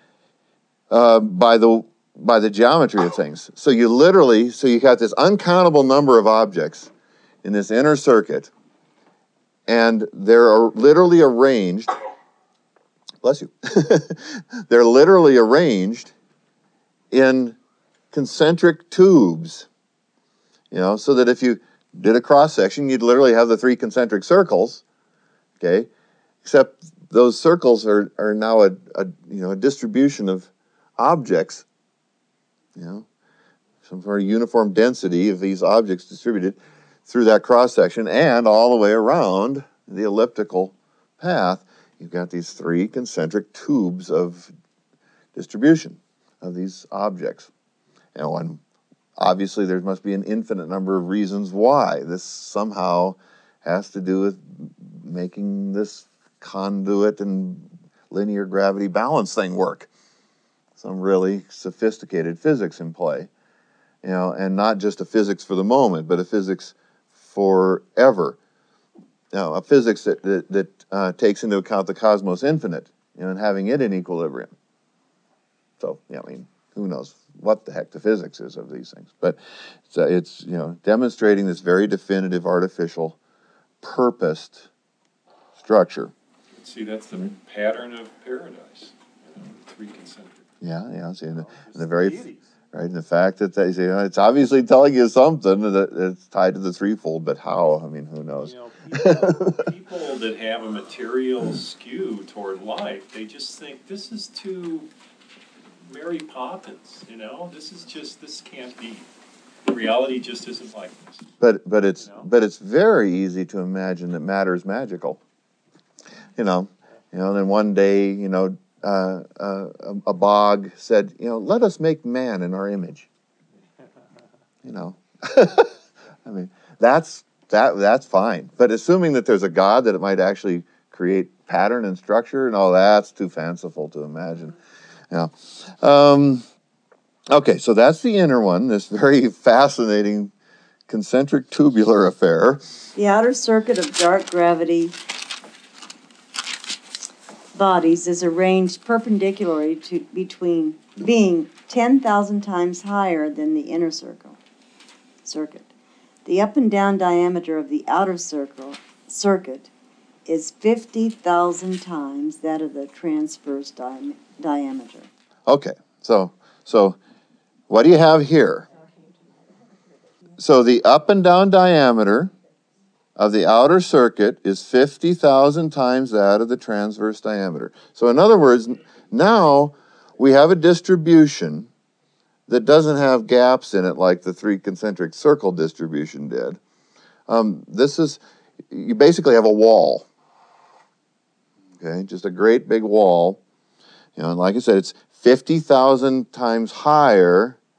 uh, by the by the geometry of things. So you literally, so you got this uncountable number of objects in this inner circuit, and they're literally arranged. Bless you. They're literally arranged in concentric tubes. You know, so that if you did a cross section, you'd literally have the three concentric circles. Okay, except those circles are are now a, a you know a distribution of objects. You know, some sort of uniform density of these objects distributed through that cross section and all the way around the elliptical path. You've got these three concentric tubes of distribution of these objects. You know, and obviously there must be an infinite number of reasons why. This somehow has to do with making this conduit and linear gravity balance thing work. Some really sophisticated physics in play. You know, and not just a physics for the moment, but a physics forever. You know, a physics that, that, that uh, takes into account the cosmos infinite, you know, and having it in equilibrium. So, yeah, I mean, who knows what the heck the physics is of these things. But it's, uh, it's you know, demonstrating this very definitive, artificial, purposed structure. See, that's the pattern of paradise, you know, three concentric. Yeah, yeah. See, and the, and the very, right, and the fact that they say, you know, it's obviously telling you something that it's tied to the threefold, but how? I mean, who knows? You know, people, people that have a material skew toward life, they just think this is too Mary Poppins, you know? This is just, this can't be. Reality just isn't like this. But but it's You know? but it's very easy to imagine that matter is magical. You know, you know. Then one day, you know, uh, uh, a, a bog said, you know, let us make man in our image. You know, I mean, that's that that's fine. But assuming that there's a God that it might actually create pattern and structure, no, that's too fanciful to imagine. Yeah. Um, okay, so that's the inner one. This very fascinating concentric tubular affair. The outer circuit of dark gravity bodies is arranged perpendicularly to between being ten thousand times higher than the inner circle circuit. The up and down diameter of the outer circle circuit is fifty thousand times that of the transverse di- diameter. Okay, so so what do you have here? So the up and down diameter of the outer circuit is fifty thousand times that of the transverse diameter. So in other words, now we have a distribution that doesn't have gaps in it like the three concentric circle distribution did. Um, this is, you basically have a wall. Okay, just a great big wall. You know, and like I said, it's fifty thousand times higher,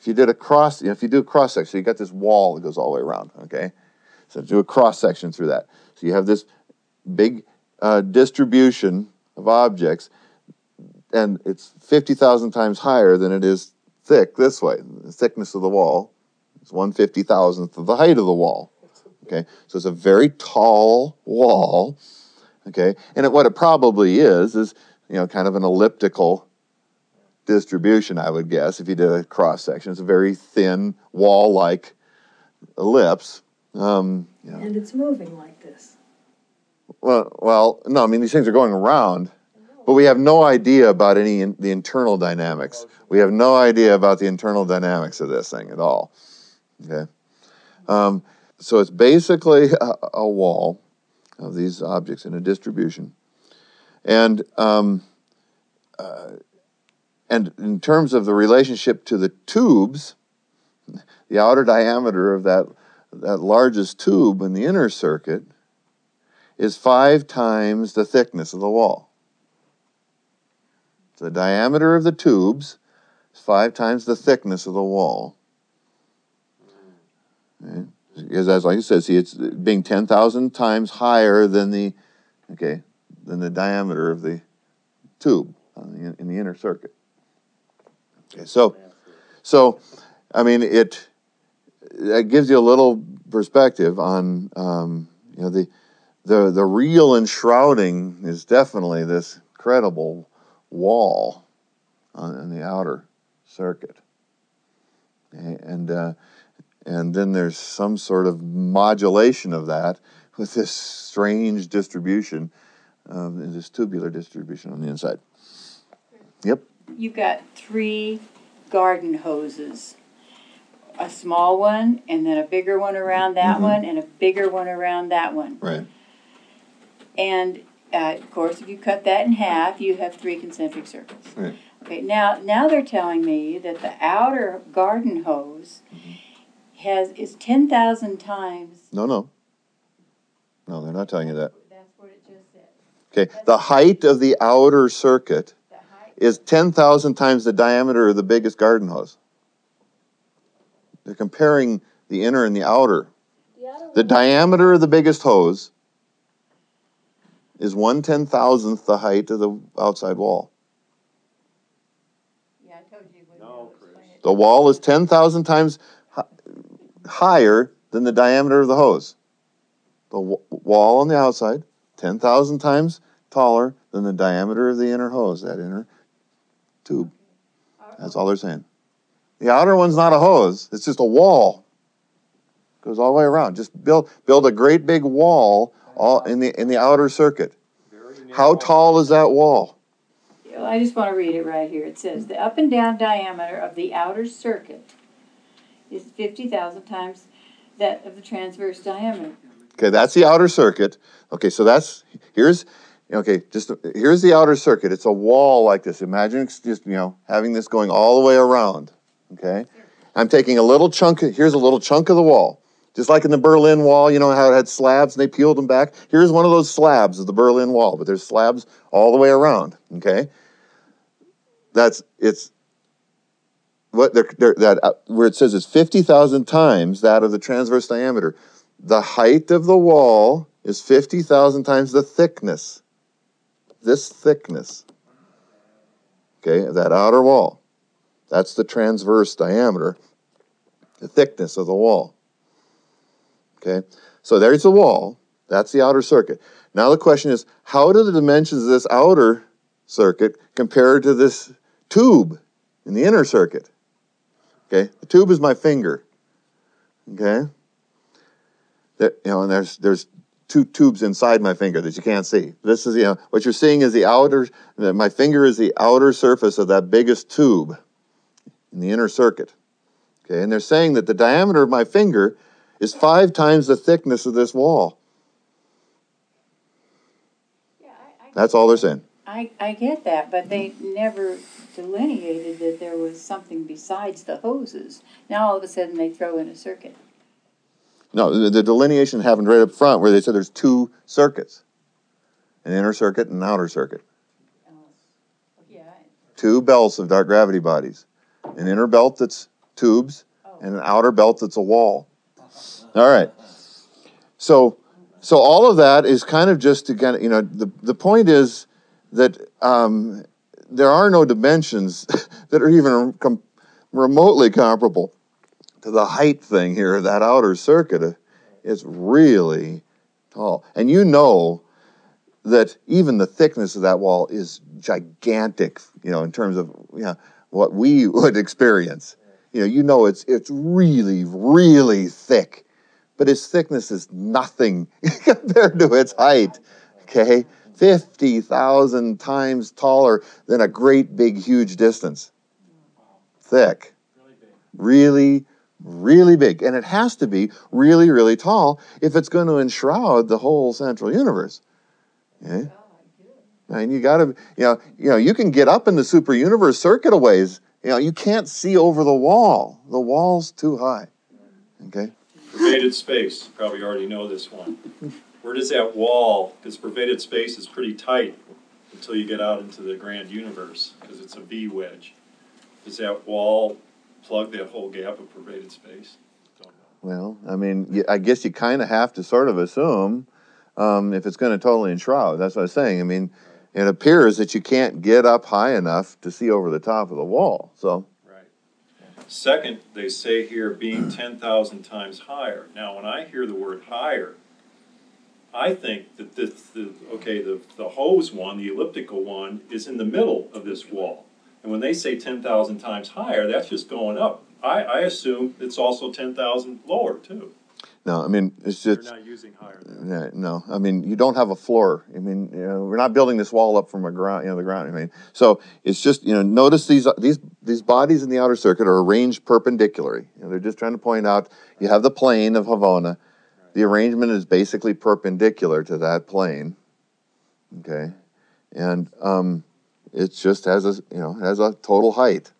if you did a cross, you know, if you do a cross section, so you got this wall that goes all the way around, okay? So do a cross section through that. So you have this big uh, distribution of objects, and it's fifty thousand times higher than it is thick this way. The thickness of the wall is one fifty thousandth of the height of the wall, okay? So it's a very tall wall, okay? And it, what it probably is, is, you know, kind of an elliptical distribution, I would guess, if you did a cross section. It's a very thin wall-like ellipse. Um, you know. And it's moving like this. Well, well, no, I mean, these things are going around, but we have no idea about any in, the internal dynamics. We have no idea about the internal dynamics of this thing at all. Okay, um, so it's basically a, a wall of these objects in a distribution, and um, uh, and in terms of the relationship to the tubes, the outer diameter of that that largest tube in the inner circuit is five times the thickness of the wall. So the diameter of the tubes is five times the thickness of the wall. Okay. Because as like I said, see, it's being ten thousand times higher than the, okay, than the diameter of the tube in the, in the inner circuit. Okay, so, so, I mean, it, it gives you a little perspective on, um, you know, the, the, the real enshrouding is definitely this credible wall on, on the outer circuit. Okay, and, uh, and then there's some sort of modulation of that with this strange distribution, um, this tubular distribution on the inside. Yep. You've got three garden hoses. A small one, and then a bigger one around that Mm-hmm. one, and a bigger one around that one. Right. And, uh, of course, if you cut that in half, you have three concentric circles. Right. Okay, now, now they're telling me that the outer garden hose Mm-hmm. has is ten thousand times. No, no. No, they're not telling you that. That's what it just said. Okay, the height of the outer circuit The height. is ten thousand times the diameter of the biggest garden hose. They're comparing the inner and the outer. The outer The one- diameter of the biggest hose is one ten thousandth the height of the outside wall. Yeah, I told you. No, No, Chris. The wall is ten thousand times hi- higher than the diameter of the hose. The w- wall on the outside, ten thousand times taller than the diameter of the inner hose, that inner tube. That's all they're saying. The outer one's not a hose, it's just a wall. Goes all the way around. Just build build a great big wall all in the in the outer circuit. How tall is that wall? Well, I just want to read it right here. It says, the up and down diameter of the outer circuit is fifty thousand times that of the transverse diameter. Okay, that's the outer circuit. Okay, so that's, here's, okay, just, here's the outer circuit. It's a wall like this. Imagine it's just, you know, having this going all the way around, okay? I'm taking a little chunk, here's a little chunk of the wall. Just like in the Berlin Wall, you know how it had slabs and they peeled them back? Here's one of those slabs of the Berlin Wall, but there's slabs all the way around, okay? That's, it's, what they're, they're, that, uh, where it says it's fifty thousand times that of the transverse diameter. The height of the wall is fifty thousand times the thickness. This thickness, okay, of that outer wall. That's the transverse diameter, the thickness of the wall. Okay, so there's the wall. That's the outer circuit. Now the question is, how do the dimensions of this outer circuit compare to this tube in the inner circuit? Okay, the tube is my finger. Okay, there, you know, and there's there's two tubes inside my finger that you can't see. This is, you know, what you're seeing is the outer. My finger is the outer surface of that biggest tube in the inner circuit. Okay, and they're saying that the diameter of my finger is five times the thickness of this wall. Yeah, I, I That's all they're saying. I, I get that, but they never delineated that there was something besides the hoses. Now all of a sudden they throw in a circuit. No, the, the delineation happened right up front where they said there's two circuits, an inner circuit and an outer circuit. Oh, yeah. Two belts of dark gravity bodies. An inner belt that's tubes, and an outer belt that's a wall. All right. So, so all of that is kind of just to kind of, you know, the, the point is that um, there are no dimensions that are even com- remotely comparable to the height thing here. That outer circuit is really tall. And you know that even the thickness of that wall is gigantic, you know, in terms of, you know, what we would experience. You know, you know it's it's really, really thick. But its thickness is nothing compared to its height, okay? fifty thousand times taller than a great big huge distance. Thick. Really, really big. And it has to be really, really tall if it's going to enshroud the whole central universe. Okay? And you got to, you know, you know, you can get up in the super universe circuit a ways. You know, you can't see over the wall. The wall's too high. Okay? Pervaded space, you probably already know this one. Where does that wall, because pervaded space is pretty tight until you get out into the grand universe, because it's a V wedge. Does that wall plug that whole gap of pervaded space? Don't know. Well, I mean, you- I guess you kind of have to sort of assume um, if it's going to totally enshroud. That's what I was saying. I mean, it appears that you can't get up high enough to see over the top of the wall. So. Second, they say here being ten thousand times higher. Now, when I hear the word higher, I think that this, the, okay, the, the hose one, the elliptical one, is in the middle of this wall. And when they say ten thousand times higher, that's just going up. I, I assume it's also ten thousand lower, too. No, I mean, it's just... They're not using higher. Yeah, no, I mean, you don't have a floor. I mean, you know, we're not building this wall up from a ground, you know, the ground. I mean, so it's just, you know, notice these these these bodies in the outer circuit are arranged perpendicularly. You know, they're just trying to point out you have the plane of Havona. The arrangement is basically perpendicular to that plane. Okay, and um, it just has a, you know, has a total height.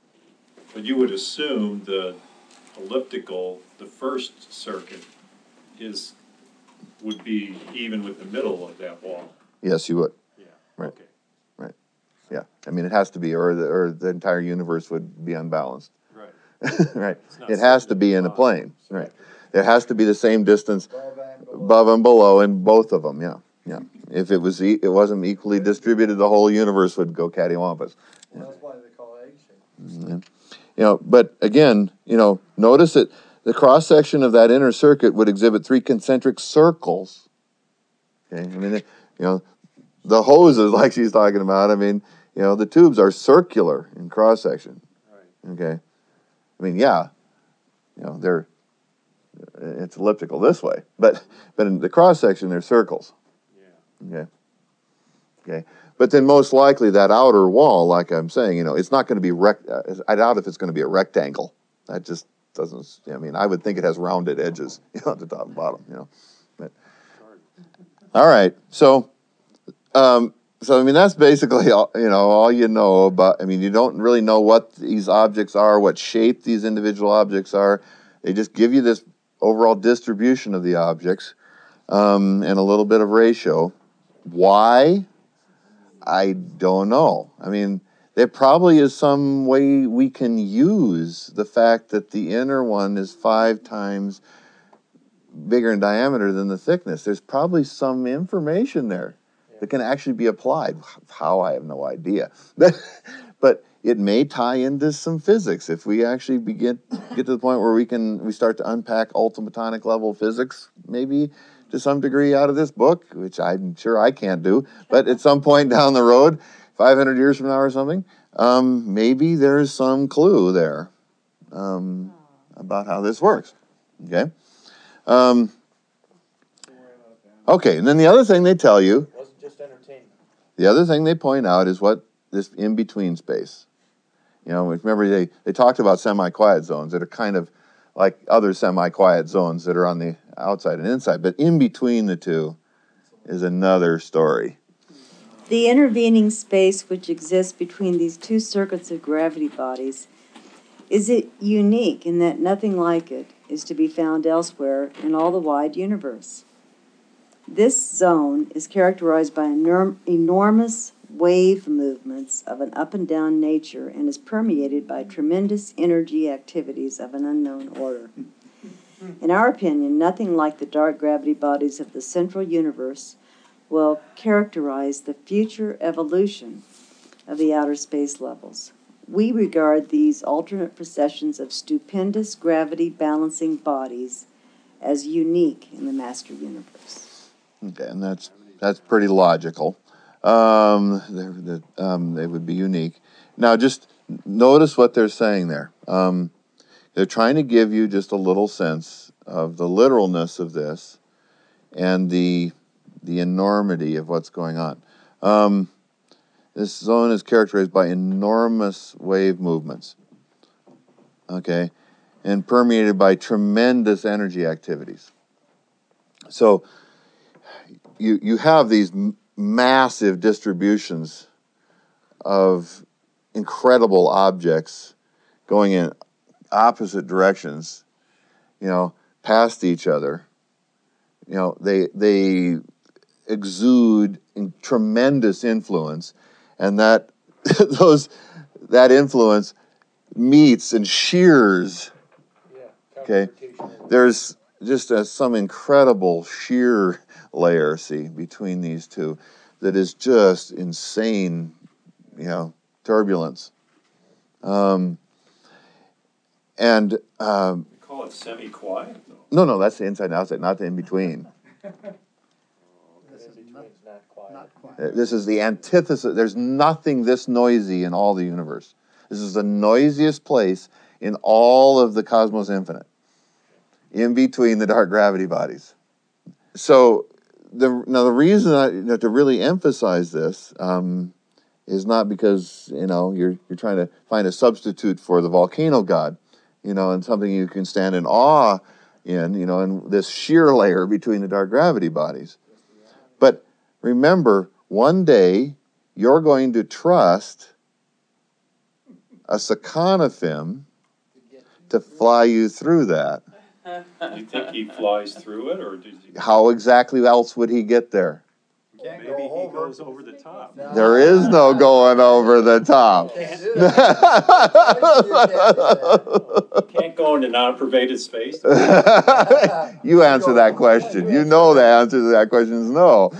But you would assume the elliptical, the first circuit, is would be even with the middle of that wall. Yes, you would. Yeah. Right. Okay. Right. Yeah. I mean, it has to be, or the or the entire universe would be unbalanced. Right. Right. not It has to be in a symmetrical. plane. Right. It has to be the same distance above and below in both of them. Yeah. Yeah. If it was, e- it wasn't equally distributed, the whole universe would go cattywampus. Well, that's why they call it egg shape. Yeah. You know, but again, you know, notice that the cross section of that inner circuit would exhibit three concentric circles. Okay. I mean, it, you know, the hoses, like she's talking about. I mean, you know, the tubes are circular in cross section. Right. Okay. I mean, yeah, you know, they're it's elliptical this way, but but in the cross section they're circles. Yeah. Okay. Okay. But then most likely that outer wall, like I'm saying, you know, it's not going to be rect. I doubt if it's going to be a rectangle. That just doesn't. I mean, I would think it has rounded edges, you know, at the top and bottom. You know. But, all right. So. Um, So, I mean, that's basically all, you know, all you know about. I mean, you don't really know what these objects are, what shape these individual objects are. They just give you this overall distribution of the objects um, and a little bit of ratio. Why? I don't know. I mean, there probably is some way we can use the fact that the inner one is five times bigger in diameter than the thickness. There's probably some information there that can actually be applied. How, I have no idea. But it may tie into some physics if we actually begin get to the point where we can we start to unpack ultramatonic level physics, maybe to some degree out of this book, which I'm sure I can't do. But at some point down the road, five hundred years from now or something, um, maybe there's some clue there um, about how this works. Okay. Um, okay, and then the other thing they tell you, the other thing they point out is what this in-between space. You know, remember they, they talked about semi-quiet zones that are kind of like other semi-quiet zones that are on the outside and inside, but in between the two is another story. The intervening space which exists between these two circuits of gravity bodies is it unique in that nothing like it is to be found elsewhere in all the wide universe. This zone is characterized by an enorm- enormous wave movements of an up and down nature and is permeated by tremendous energy activities of an unknown order. In our opinion, nothing like the dark gravity bodies of the central universe will characterize the future evolution of the outer space levels. We regard these alternate processions of stupendous gravity balancing bodies as unique in the master universe. Okay, and that's that's pretty logical. Um, they're, they're, um, they would be unique. Now, just notice what they're saying there. Um, they're trying to give you just a little sense of the literalness of this and the the enormity of what's going on. Um, this zone is characterized by enormous wave movements, okay, and permeated by tremendous energy activities. So you you have these m- massive distributions of incredible objects going in opposite directions, you know, past each other. You know, they they exude in tremendous influence, and that those that influence meets and shears. Okay, there's just a, some incredible shear layer, see, between these two, that is just insane, you know, turbulence. Um, and um, You call it semi-quiet, though. no, no, that's the inside and outside, not the in between. This is not, not quiet. Not quite. Uh, This is the antithesis. There's nothing this noisy in all the universe. This is the noisiest place in all of the cosmos infinite, in between the dark gravity bodies. So, the now the reason I, you know, to really emphasize this um, is not because you know you're you're trying to find a substitute for the volcano god, you know, and something you can stand in awe in, you know, and this sheer layer between the dark gravity bodies. But remember, one day you're going to trust a Sakanathim to fly you through that. Do you think he flies through it, or does he? How exactly else would he get there? Can't Maybe go he over. goes over the top. No. There is no going over the top. Can't do that. Can't go into non-pervaded space. You answer that question. You know the answer to that question is no.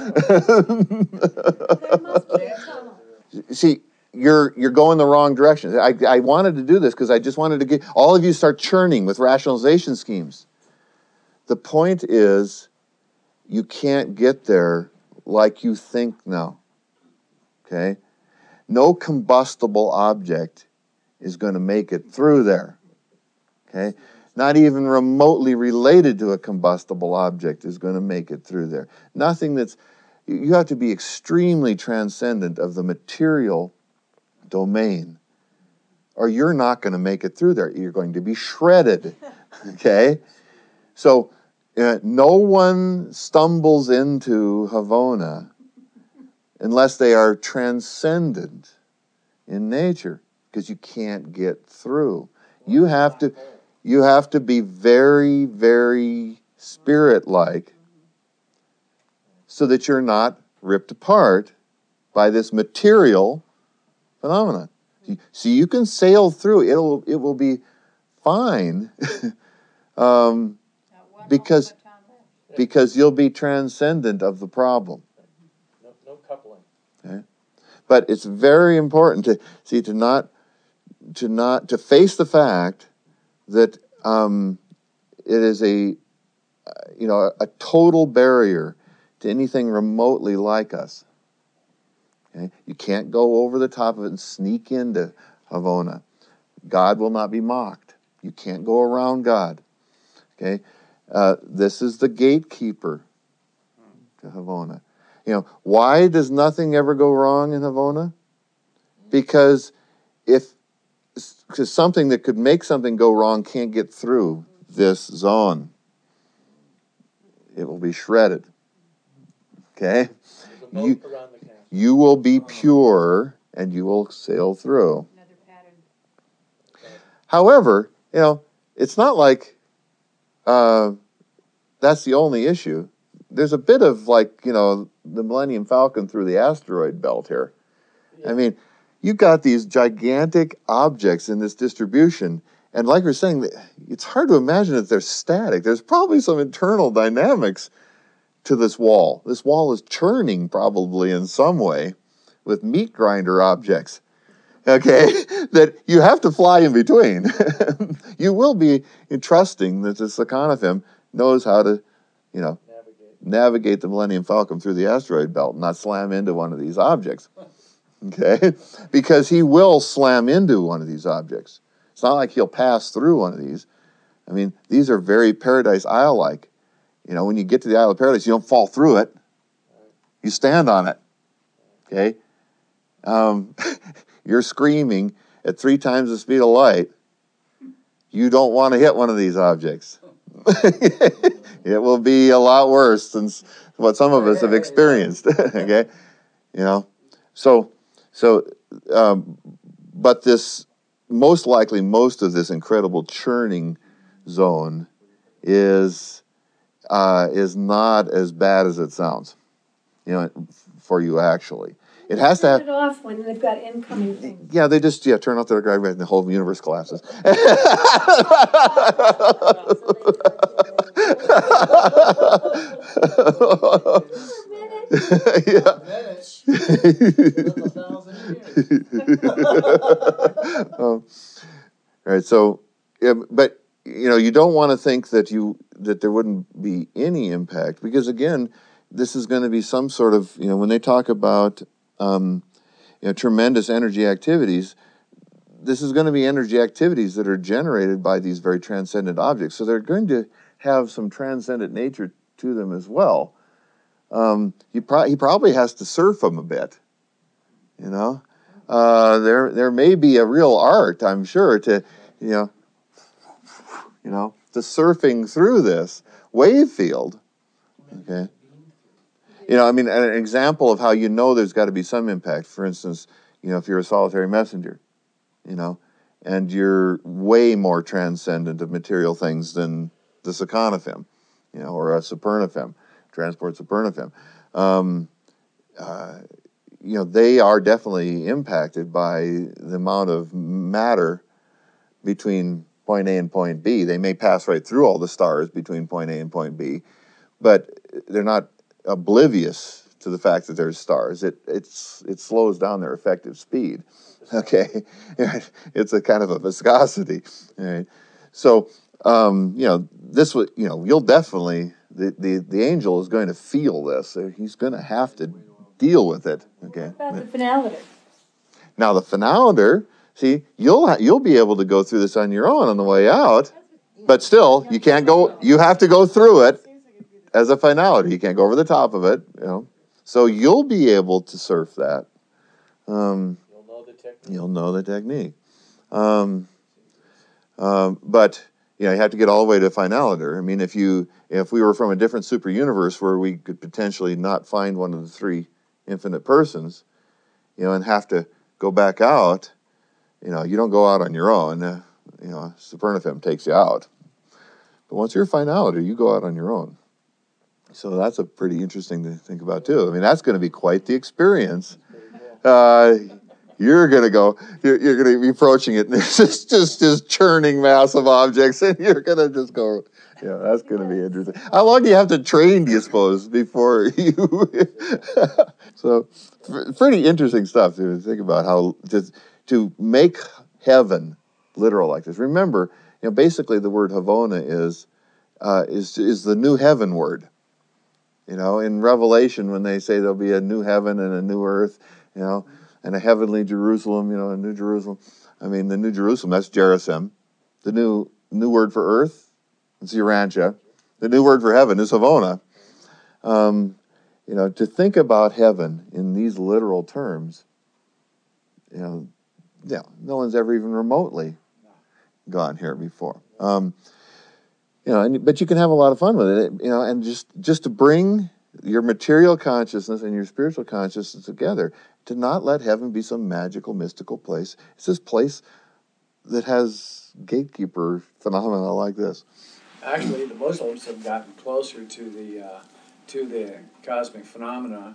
There must be a tunnel. See, you're you're going the wrong direction. I, I wanted to do this because I just wanted to get all of you start churning with rationalization schemes. The point is, you can't get there like you think now. Okay? No combustible object is going to make it through there. Okay? Not even remotely related to a combustible object is going to make it through there. Nothing that's, you have to be extremely transcendent of the material domain, or you're not going to make it through there. You're going to be shredded. Okay? So, uh, no one stumbles into Havona unless they are transcendent in nature, because you can't get through. You have to, you have to be very, very spirit-like so that you're not ripped apart by this material phenomenon. So you can sail through. It'll, it will be fine um, because, because you'll be transcendent of the problem. No, no coupling. Okay? But it's very important to see to not to not to face the fact that um, it is a uh, you know a, a total barrier to anything remotely like us. Okay? You can't go over the top of it and sneak into Havona. God will not be mocked. You can't go around God. Okay, uh, this is the gatekeeper to Havona. You know, why does nothing ever go wrong in Havona? Because if because something that could make something go wrong can't get through this zone, it will be shredded. Okay? There's a moat You, around the castle. you will be pure and you will sail through. Another pattern. However, you know, it's not like uh, that's the only issue. There's a bit of like, you know, the Millennium Falcon through the asteroid belt here. I mean, you've got these gigantic objects in this distribution, and like we're saying, it's hard to imagine that they're static. There's probably some internal dynamics to this wall. This wall is churning probably in some way with meat grinder objects, okay, that you have to fly in between. You will be trusting that the Sakonafim knows how to, you know, navigate. navigate the Millennium Falcon through the asteroid belt and not slam into one of these objects, okay, because he will slam into one of these objects. It's not like he'll pass through one of these. I mean, these are very Paradise Isle-like. You know, when you get to the Isle of Paradise, you don't fall through it. You stand on it, okay? Um, you're screaming at three times the speed of light. You don't want to hit one of these objects. It will be a lot worse than what some of us have experienced, okay? You know, so, so, um, but this, most likely, most of this incredible churning zone is uh, is not as bad as it sounds, you know, for you actually. It has to have. Turn it off when they've got incoming things. Yeah, they just yeah turn off their gravity and the whole universe collapses. um, all right, so yeah, but you know you don't want to think that you that there wouldn't be any impact, because again, this is going to be some sort of, you know, when they talk about um, you know tremendous energy activities, this is going to be energy activities that are generated by these very transcendent objects. So they're going to have some transcendent nature to them as well. Um, he, pro- he probably has to surf them a bit, you know. Uh, there there may be a real art, I'm sure, to you know, you know, to surfing through this wave field. Okay. You know, I mean, an example of how you know there's got to be some impact. For instance, you know, if you're a solitary messenger, you know, and you're way more transcendent of material things than the Sakonafim, you know, or a Supernafim, transport Supernafim. Um, uh, you know, they are definitely impacted by the amount of matter between point A and point B. They may pass right through all the stars between point A and point B, but they're not oblivious to the fact that there's stars. It it's it slows down their effective speed. Okay, it's a kind of a viscosity. All right, so um, you know this would you know you'll definitely the, the the angel is going to feel this. He's going to have to deal with it. Okay. What about the finaliter? Now the finaliter, see, you'll ha- you'll be able to go through this on your own on the way out, but still you can't go. You have to go through it as a finality. You can't go over the top of it. You know, so you'll be able to surf that. Um, You'll know the technique. You'll know the technique. Um, um, but you know, you have to get all the way to finaliter. I mean, if you if we were from a different super universe where we could potentially not find one of the three infinite persons, you know, and have to go back out, you know, you don't go out on your own. Uh, you know, Supernafim takes you out. But once you're a finaliter, you go out on your own. So that's a pretty interesting to think about too. I mean, that's going to be quite the experience. Uh, you're going to go, you're, you're going to be approaching it, and there's just, just this churning mass of objects, and you're going to just go, yeah, that's going to be interesting. How long do you have to train, do you suppose, before you... So, pretty interesting stuff to think about how to, to make heaven literal like this. Remember, you know, basically the word Havona is, uh, is, is the new heaven word. You know, in Revelation, when they say there'll be a new heaven and a new earth, you know, and a heavenly Jerusalem, you know, a new Jerusalem. I mean, the new Jerusalem, that's Jerusalem. The new new word for earth is Urantia. The new word for heaven is Havona. Um, you know, to think about heaven in these literal terms, you know, yeah, no one's ever even remotely gone here before. Um, You know, and, but you can have a lot of fun with it, you know, and just, just to bring your material consciousness and your spiritual consciousness together, to not let heaven be some magical, mystical place. It's this place that has gatekeeper phenomena like this. Actually, the Muslims have gotten closer to the uh, to the cosmic phenomena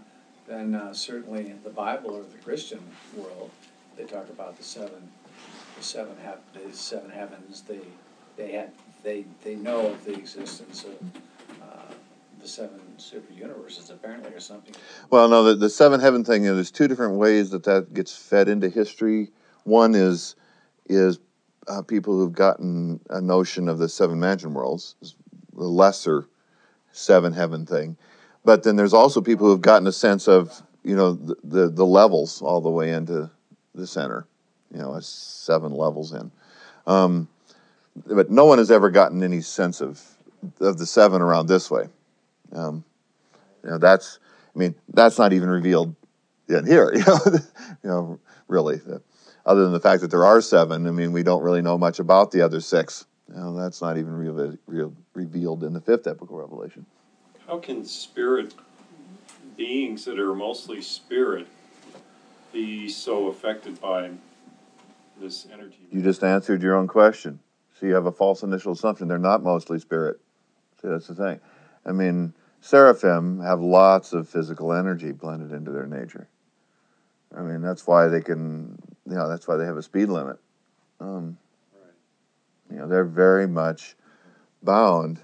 then uh, certainly in the Bible or the Christian world, they talk about the seven, the seven heav- the seven heavens. They, they had, they, they know of the existence of uh, the seven super universes apparently, or something. Well, no, the, the seven heaven thing, you know, there's two different ways that that gets fed into history. One is is uh, people who've gotten a notion of the seven mansion worlds, the lesser seven heaven thing. But then there's also people who've gotten a sense of, you know, the, the, the levels all the way into the center, you know, as seven levels in. Um, but no one has ever gotten any sense of of the seven around this way. Um, you know, that's, I mean, that's not even revealed in here, you know, you know, really. Other than the fact that there are seven, I mean, we don't really know much about the other six. You know, that's not even re- re- revealed in the fifth epical revelation. How can spirit beings that are mostly spirit be so affected by this energy? You just answered your own question. So you have a false initial assumption. They're not mostly spirit. See, that's the thing. I mean, seraphim have lots of physical energy blended into their nature. I mean, that's why they can, you know, that's why they have a speed limit. Um, Right. you know, they're very much bound.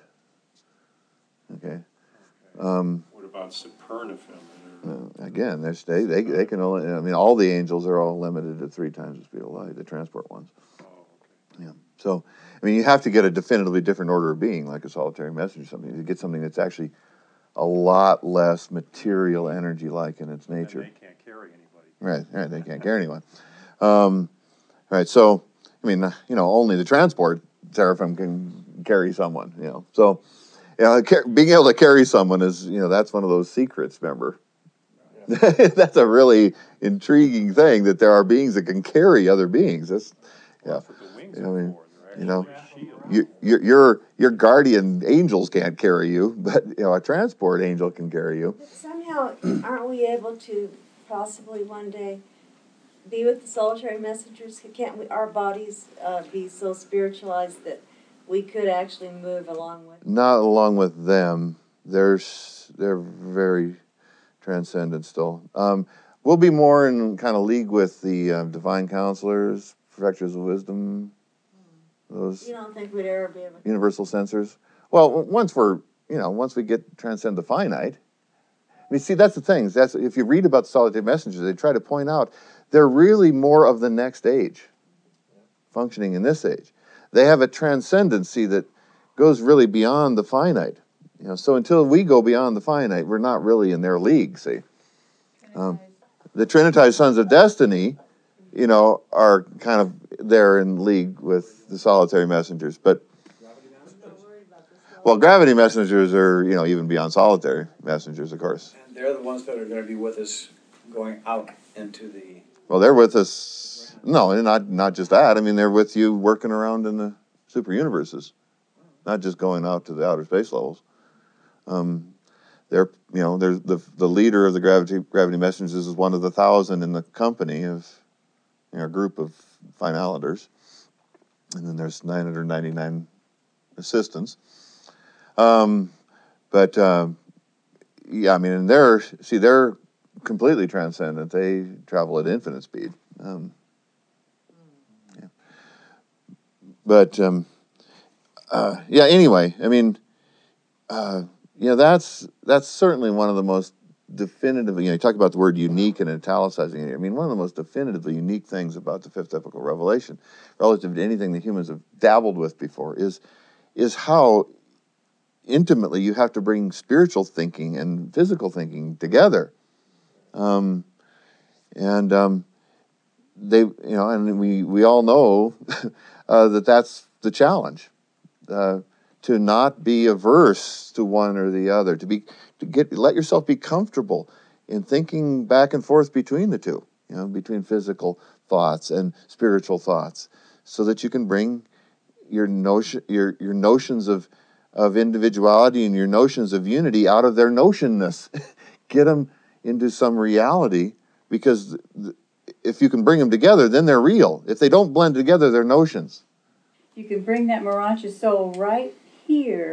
Okay. Um, What about supernafim? uh, again, they're, they, they they can only, I mean, all the angels are all limited to three times the speed of light, the transport ones. Oh, okay. Yeah. So, I mean, you have to get a definitively different order of being, like a solitary messenger or something, to get something that's actually a lot less material energy-like in its nature. And they can't carry anybody. Right, right, they can't carry anyone. Um, right, so, I mean, uh, you know, only the transport seraphim can carry someone, you know. So, you know, ca- being able to carry someone is, you know, that's one of those secrets, remember? Yeah. That's a really intriguing thing, that there are beings that can carry other beings. That's, yeah. That's what the wings You know, are I mean, for. They're you know, actually a shield. your, your, your, your guardian angels can't carry you, but, you know, a transport angel can carry you. But somehow, aren't we able to possibly one day be with the solitary messengers? Can't we, our bodies uh, be so spiritualized that we could actually move along with? Not along with them. They're, s- they're very transcendent still. Um, we'll be more in kind of league with the uh, divine counselors, perfecters of wisdom, those You don't think we'd ever be able to? universal sensors. Well, w- once we're, you know, once we get transcend the finite. I mean, see, that's the thing. That's, if you read about the solitary messengers, they try to point out they're really more of the next age, functioning in this age. They have a transcendency that goes really beyond the finite. You know, so until we go beyond the finite, we're not really in their league. See, um, the Trinitized Sons of Destiny, you know, are kind of there in league with the solitary messengers, but. Well, gravity messengers are, you know, even beyond solitary messengers, of course. And they're the ones that are going to be with us going out into the. Well, they're with us. No, and not not just that. I mean, they're with you working around in the super universes, not just going out to the outer space levels. Um, they're, you know, there's the the leader of the gravity gravity messengers is one of the thousand in the company of, you know, a group of finaliters, and then there's nine hundred ninety-nine assistants. Um, but um, yeah, I mean, and they're see they're completely transcendent. They travel at infinite speed. Um, yeah. But um, uh, yeah. Anyway, I mean, uh, you know, that's that's certainly one of the most definitive. You know, you talk about the word unique and italicizing it. I mean, one of the most definitively unique things about the fifth epical revelation, relative to anything that humans have dabbled with before, is is how intimately you have to bring spiritual thinking and physical thinking together. Um, and um, they, you know, and we, we all know uh, that that's the challenge, uh, to not be averse to one or the other, to be, to get, let yourself be comfortable in thinking back and forth between the two, you know, between physical thoughts and spiritual thoughts, so that you can bring your notion, your, your notions of of individuality and your notions of unity out of their notionness. Get them into some reality, because th- if you can bring them together, then they're real. If they don't blend together, they're notions. You can bring that Morancha soul right here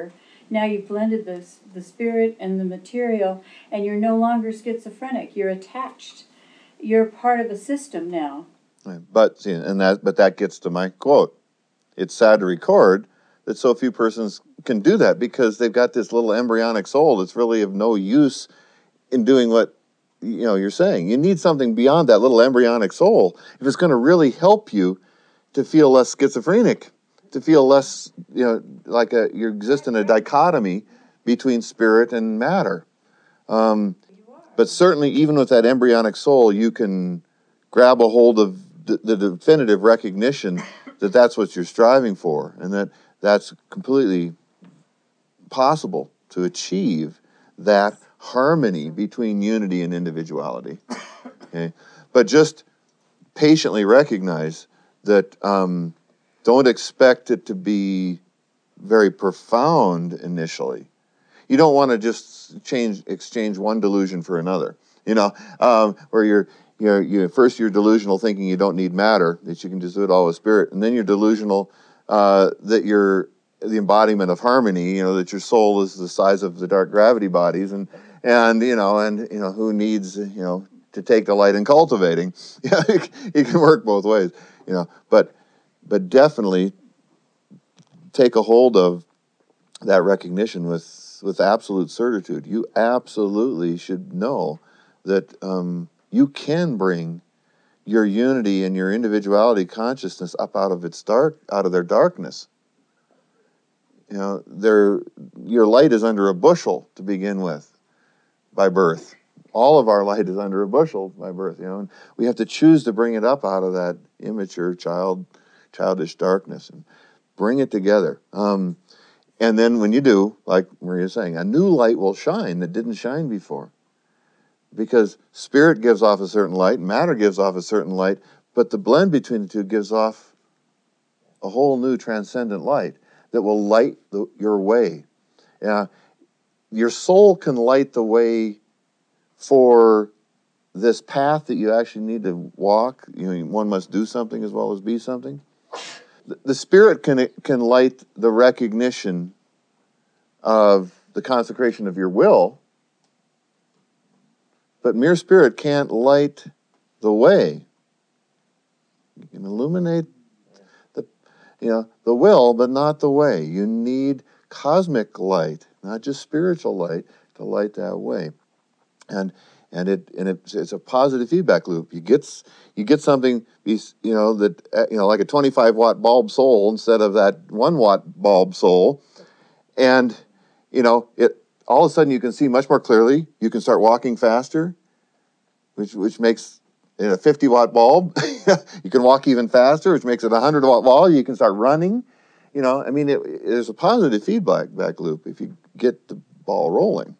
Now you've blended the, the spirit and the material, and you're no longer schizophrenic. You're attached. You're part of a system now. Right. But see, and that but that gets to my quote. It's sad to record that so few persons can do that because they've got this little embryonic soul that's really of no use in doing what you know you're saying. You need something beyond that little embryonic soul if it's going to really help you to feel less schizophrenic, to feel less, you know, like a, you exist in a dichotomy between spirit and matter. Um, but certainly, even with that embryonic soul, you can grab a hold of the, the definitive recognition that that's what you're striving for, and that that's completely possible to achieve that harmony between unity and individuality. Okay? But just patiently recognize that um, don't expect it to be very profound initially. You don't want to just change exchange one delusion for another. You know, um, where you're you're you first you're delusional thinking you don't need matter, that you can just do it all with spirit, and then you're delusional uh, that you're the embodiment of harmony. You know, that your soul is the size of the dark gravity bodies, and and you know and you know who needs you know to take delight in cultivating. Yeah, you can work both ways. You know, but but definitely take a hold of that recognition with with absolute certitude. You absolutely should know that um, you can bring your unity and your individuality consciousness up out of its dark, out of their darkness. You know, their your light is under a bushel to begin with, by birth. All of our light is under a bushel by birth. You know, and we have to choose to bring it up out of that immature child, childish darkness and bring it together. Um, And then when you do, like Maria's saying, a new light will shine that didn't shine before. Because spirit gives off a certain light, matter gives off a certain light, but the blend between the two gives off a whole new transcendent light that will light the, your way. Yeah, your soul can light the way for this path that you actually need to walk. You know, one must do something as well as be something. The spirit can can light the recognition of the consecration of your will, but mere spirit can't light the way. You can illuminate the you know the will, but not the way. You need cosmic light, not just spiritual light, to light that way. And and it and it's, it's a positive feedback loop. You get you get something you know that you know like a twenty-five watt bulb soul instead of that one watt bulb soul, and you know it all of a sudden you can see much more clearly. You can start walking faster, which which makes it a fifty watt bulb. You can walk even faster, which makes it a one hundred watt bulb. You can start running. You know, I mean, it, there's a positive feedback back loop if you get the ball rolling.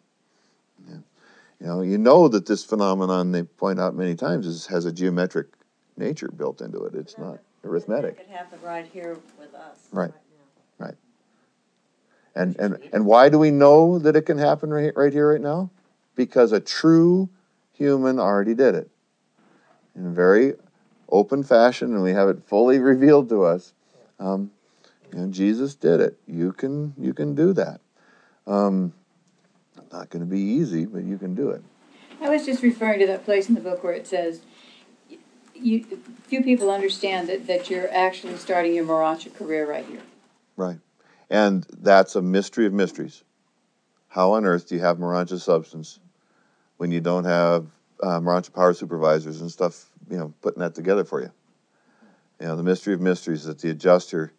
You know, you know that this phenomenon, they point out many times, is, has a geometric nature built into it. It's not arithmetic. It could happen right here with us. Right. now. Right. And and and why do we know that it can happen right, right here, right now? Because a true human already did it in a very open fashion, and we have it fully revealed to us. Um, you know, Jesus did it. You can you can do that. Um, Not going to be easy, but you can do it. I was just referring to that place in the book where it says, you, few people understand that, that you're actually starting your Moracha career right here. Right. And that's a mystery of mysteries. How on earth do you have Moracha substance when you don't have uh, Moracha power supervisors and stuff, you know, putting that together for you? You know, the mystery of mysteries is that the adjuster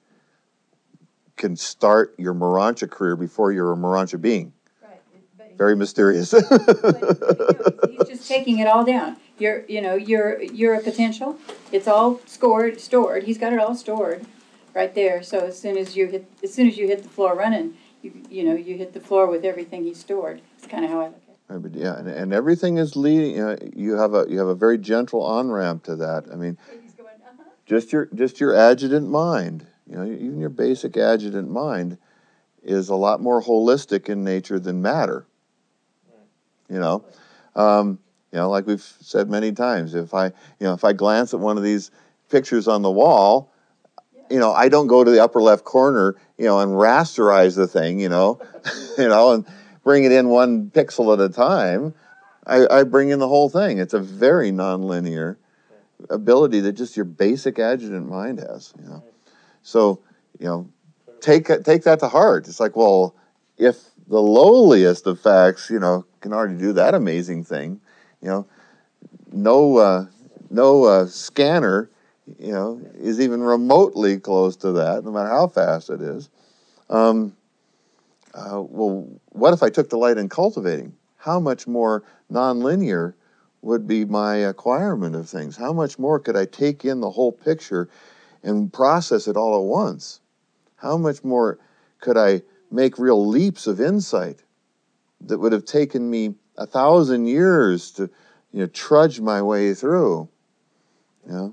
can start your Moracha career before you're a Moracha being. Very mysterious. But, but, you know, he's just taking it all down. You're, you know, you're you're a potential. It's all scored, stored. He's got it all stored, right there. So as soon as you hit, as soon as you hit the floor running, you you know, you hit the floor with everything he's stored. It's kind of how I look at it. Right, but yeah, and, and everything is leading. You know, you have a you have a very gentle on ramp to that. I mean, Going, uh-huh. just your just your adjutant mind. You know, even your basic adjutant mind is a lot more holistic in nature than matter. You know, um, you know, like we've said many times, if I, you know, if I glance at one of these pictures on the wall, you know, I don't go to the upper left corner, you know, and rasterize the thing, you know, you know, and bring it in one pixel at a time. I, I bring in the whole thing. It's a very nonlinear ability that just your basic adjutant mind has, you know. So, you know, take take that to heart. It's like, well, if the lowliest of facts, you know, can already do that amazing thing, you know, no uh, no uh, scanner, you know, is even remotely close to that, no matter how fast it is. Um, uh, well, what if I took delight in cultivating? How much more nonlinear would be my acquirement of things? How much more could I take in the whole picture and process it all at once? How much more could I make real leaps of insight that would have taken me a thousand years to, you know, trudge my way through? You know,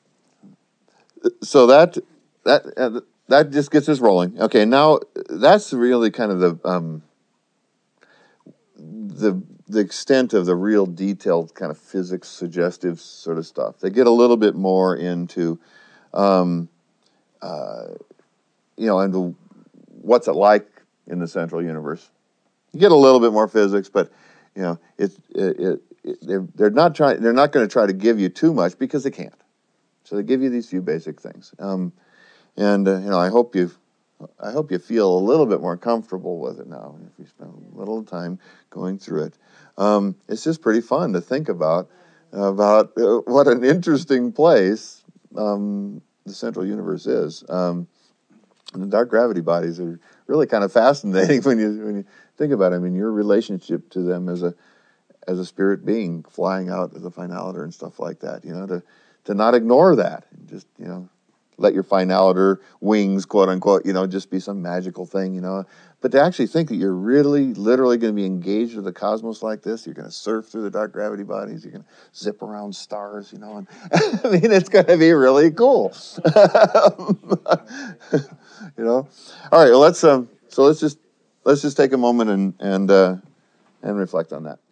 so that that uh, that just gets us rolling. Okay, now that's really kind of the um, the the extent of the real detailed kind of physics suggestive sort of stuff. They get a little bit more into, um, uh, you know, into what's it like in the central universe. You get a little bit more physics, but you know, it, it, it, it they're they're not trying. They're not going to try to give you too much because they can't. So they give you these few basic things, um, and uh, you know, I hope you, I hope you feel a little bit more comfortable with it now. If you spend a little time going through it, um, it's just pretty fun to think about about uh, what an interesting place um, the central universe is. Um, and the dark gravity bodies are really kind of fascinating when you when you think about it. I mean, your relationship to them as a as a spirit being flying out as a finaliter and stuff like that. You know, to to not ignore that and just, you know, let your finaliter wings, quote unquote, you know, just be some magical thing, you know. But to actually think that you're really, literally going to be engaged with the cosmos like this, you're going to surf through the dark gravity bodies, you're going to zip around stars, you know. And I mean, it's going to be really cool. You know. All right. Well, let's um. So let's just let's just take a moment and and uh, and reflect on that.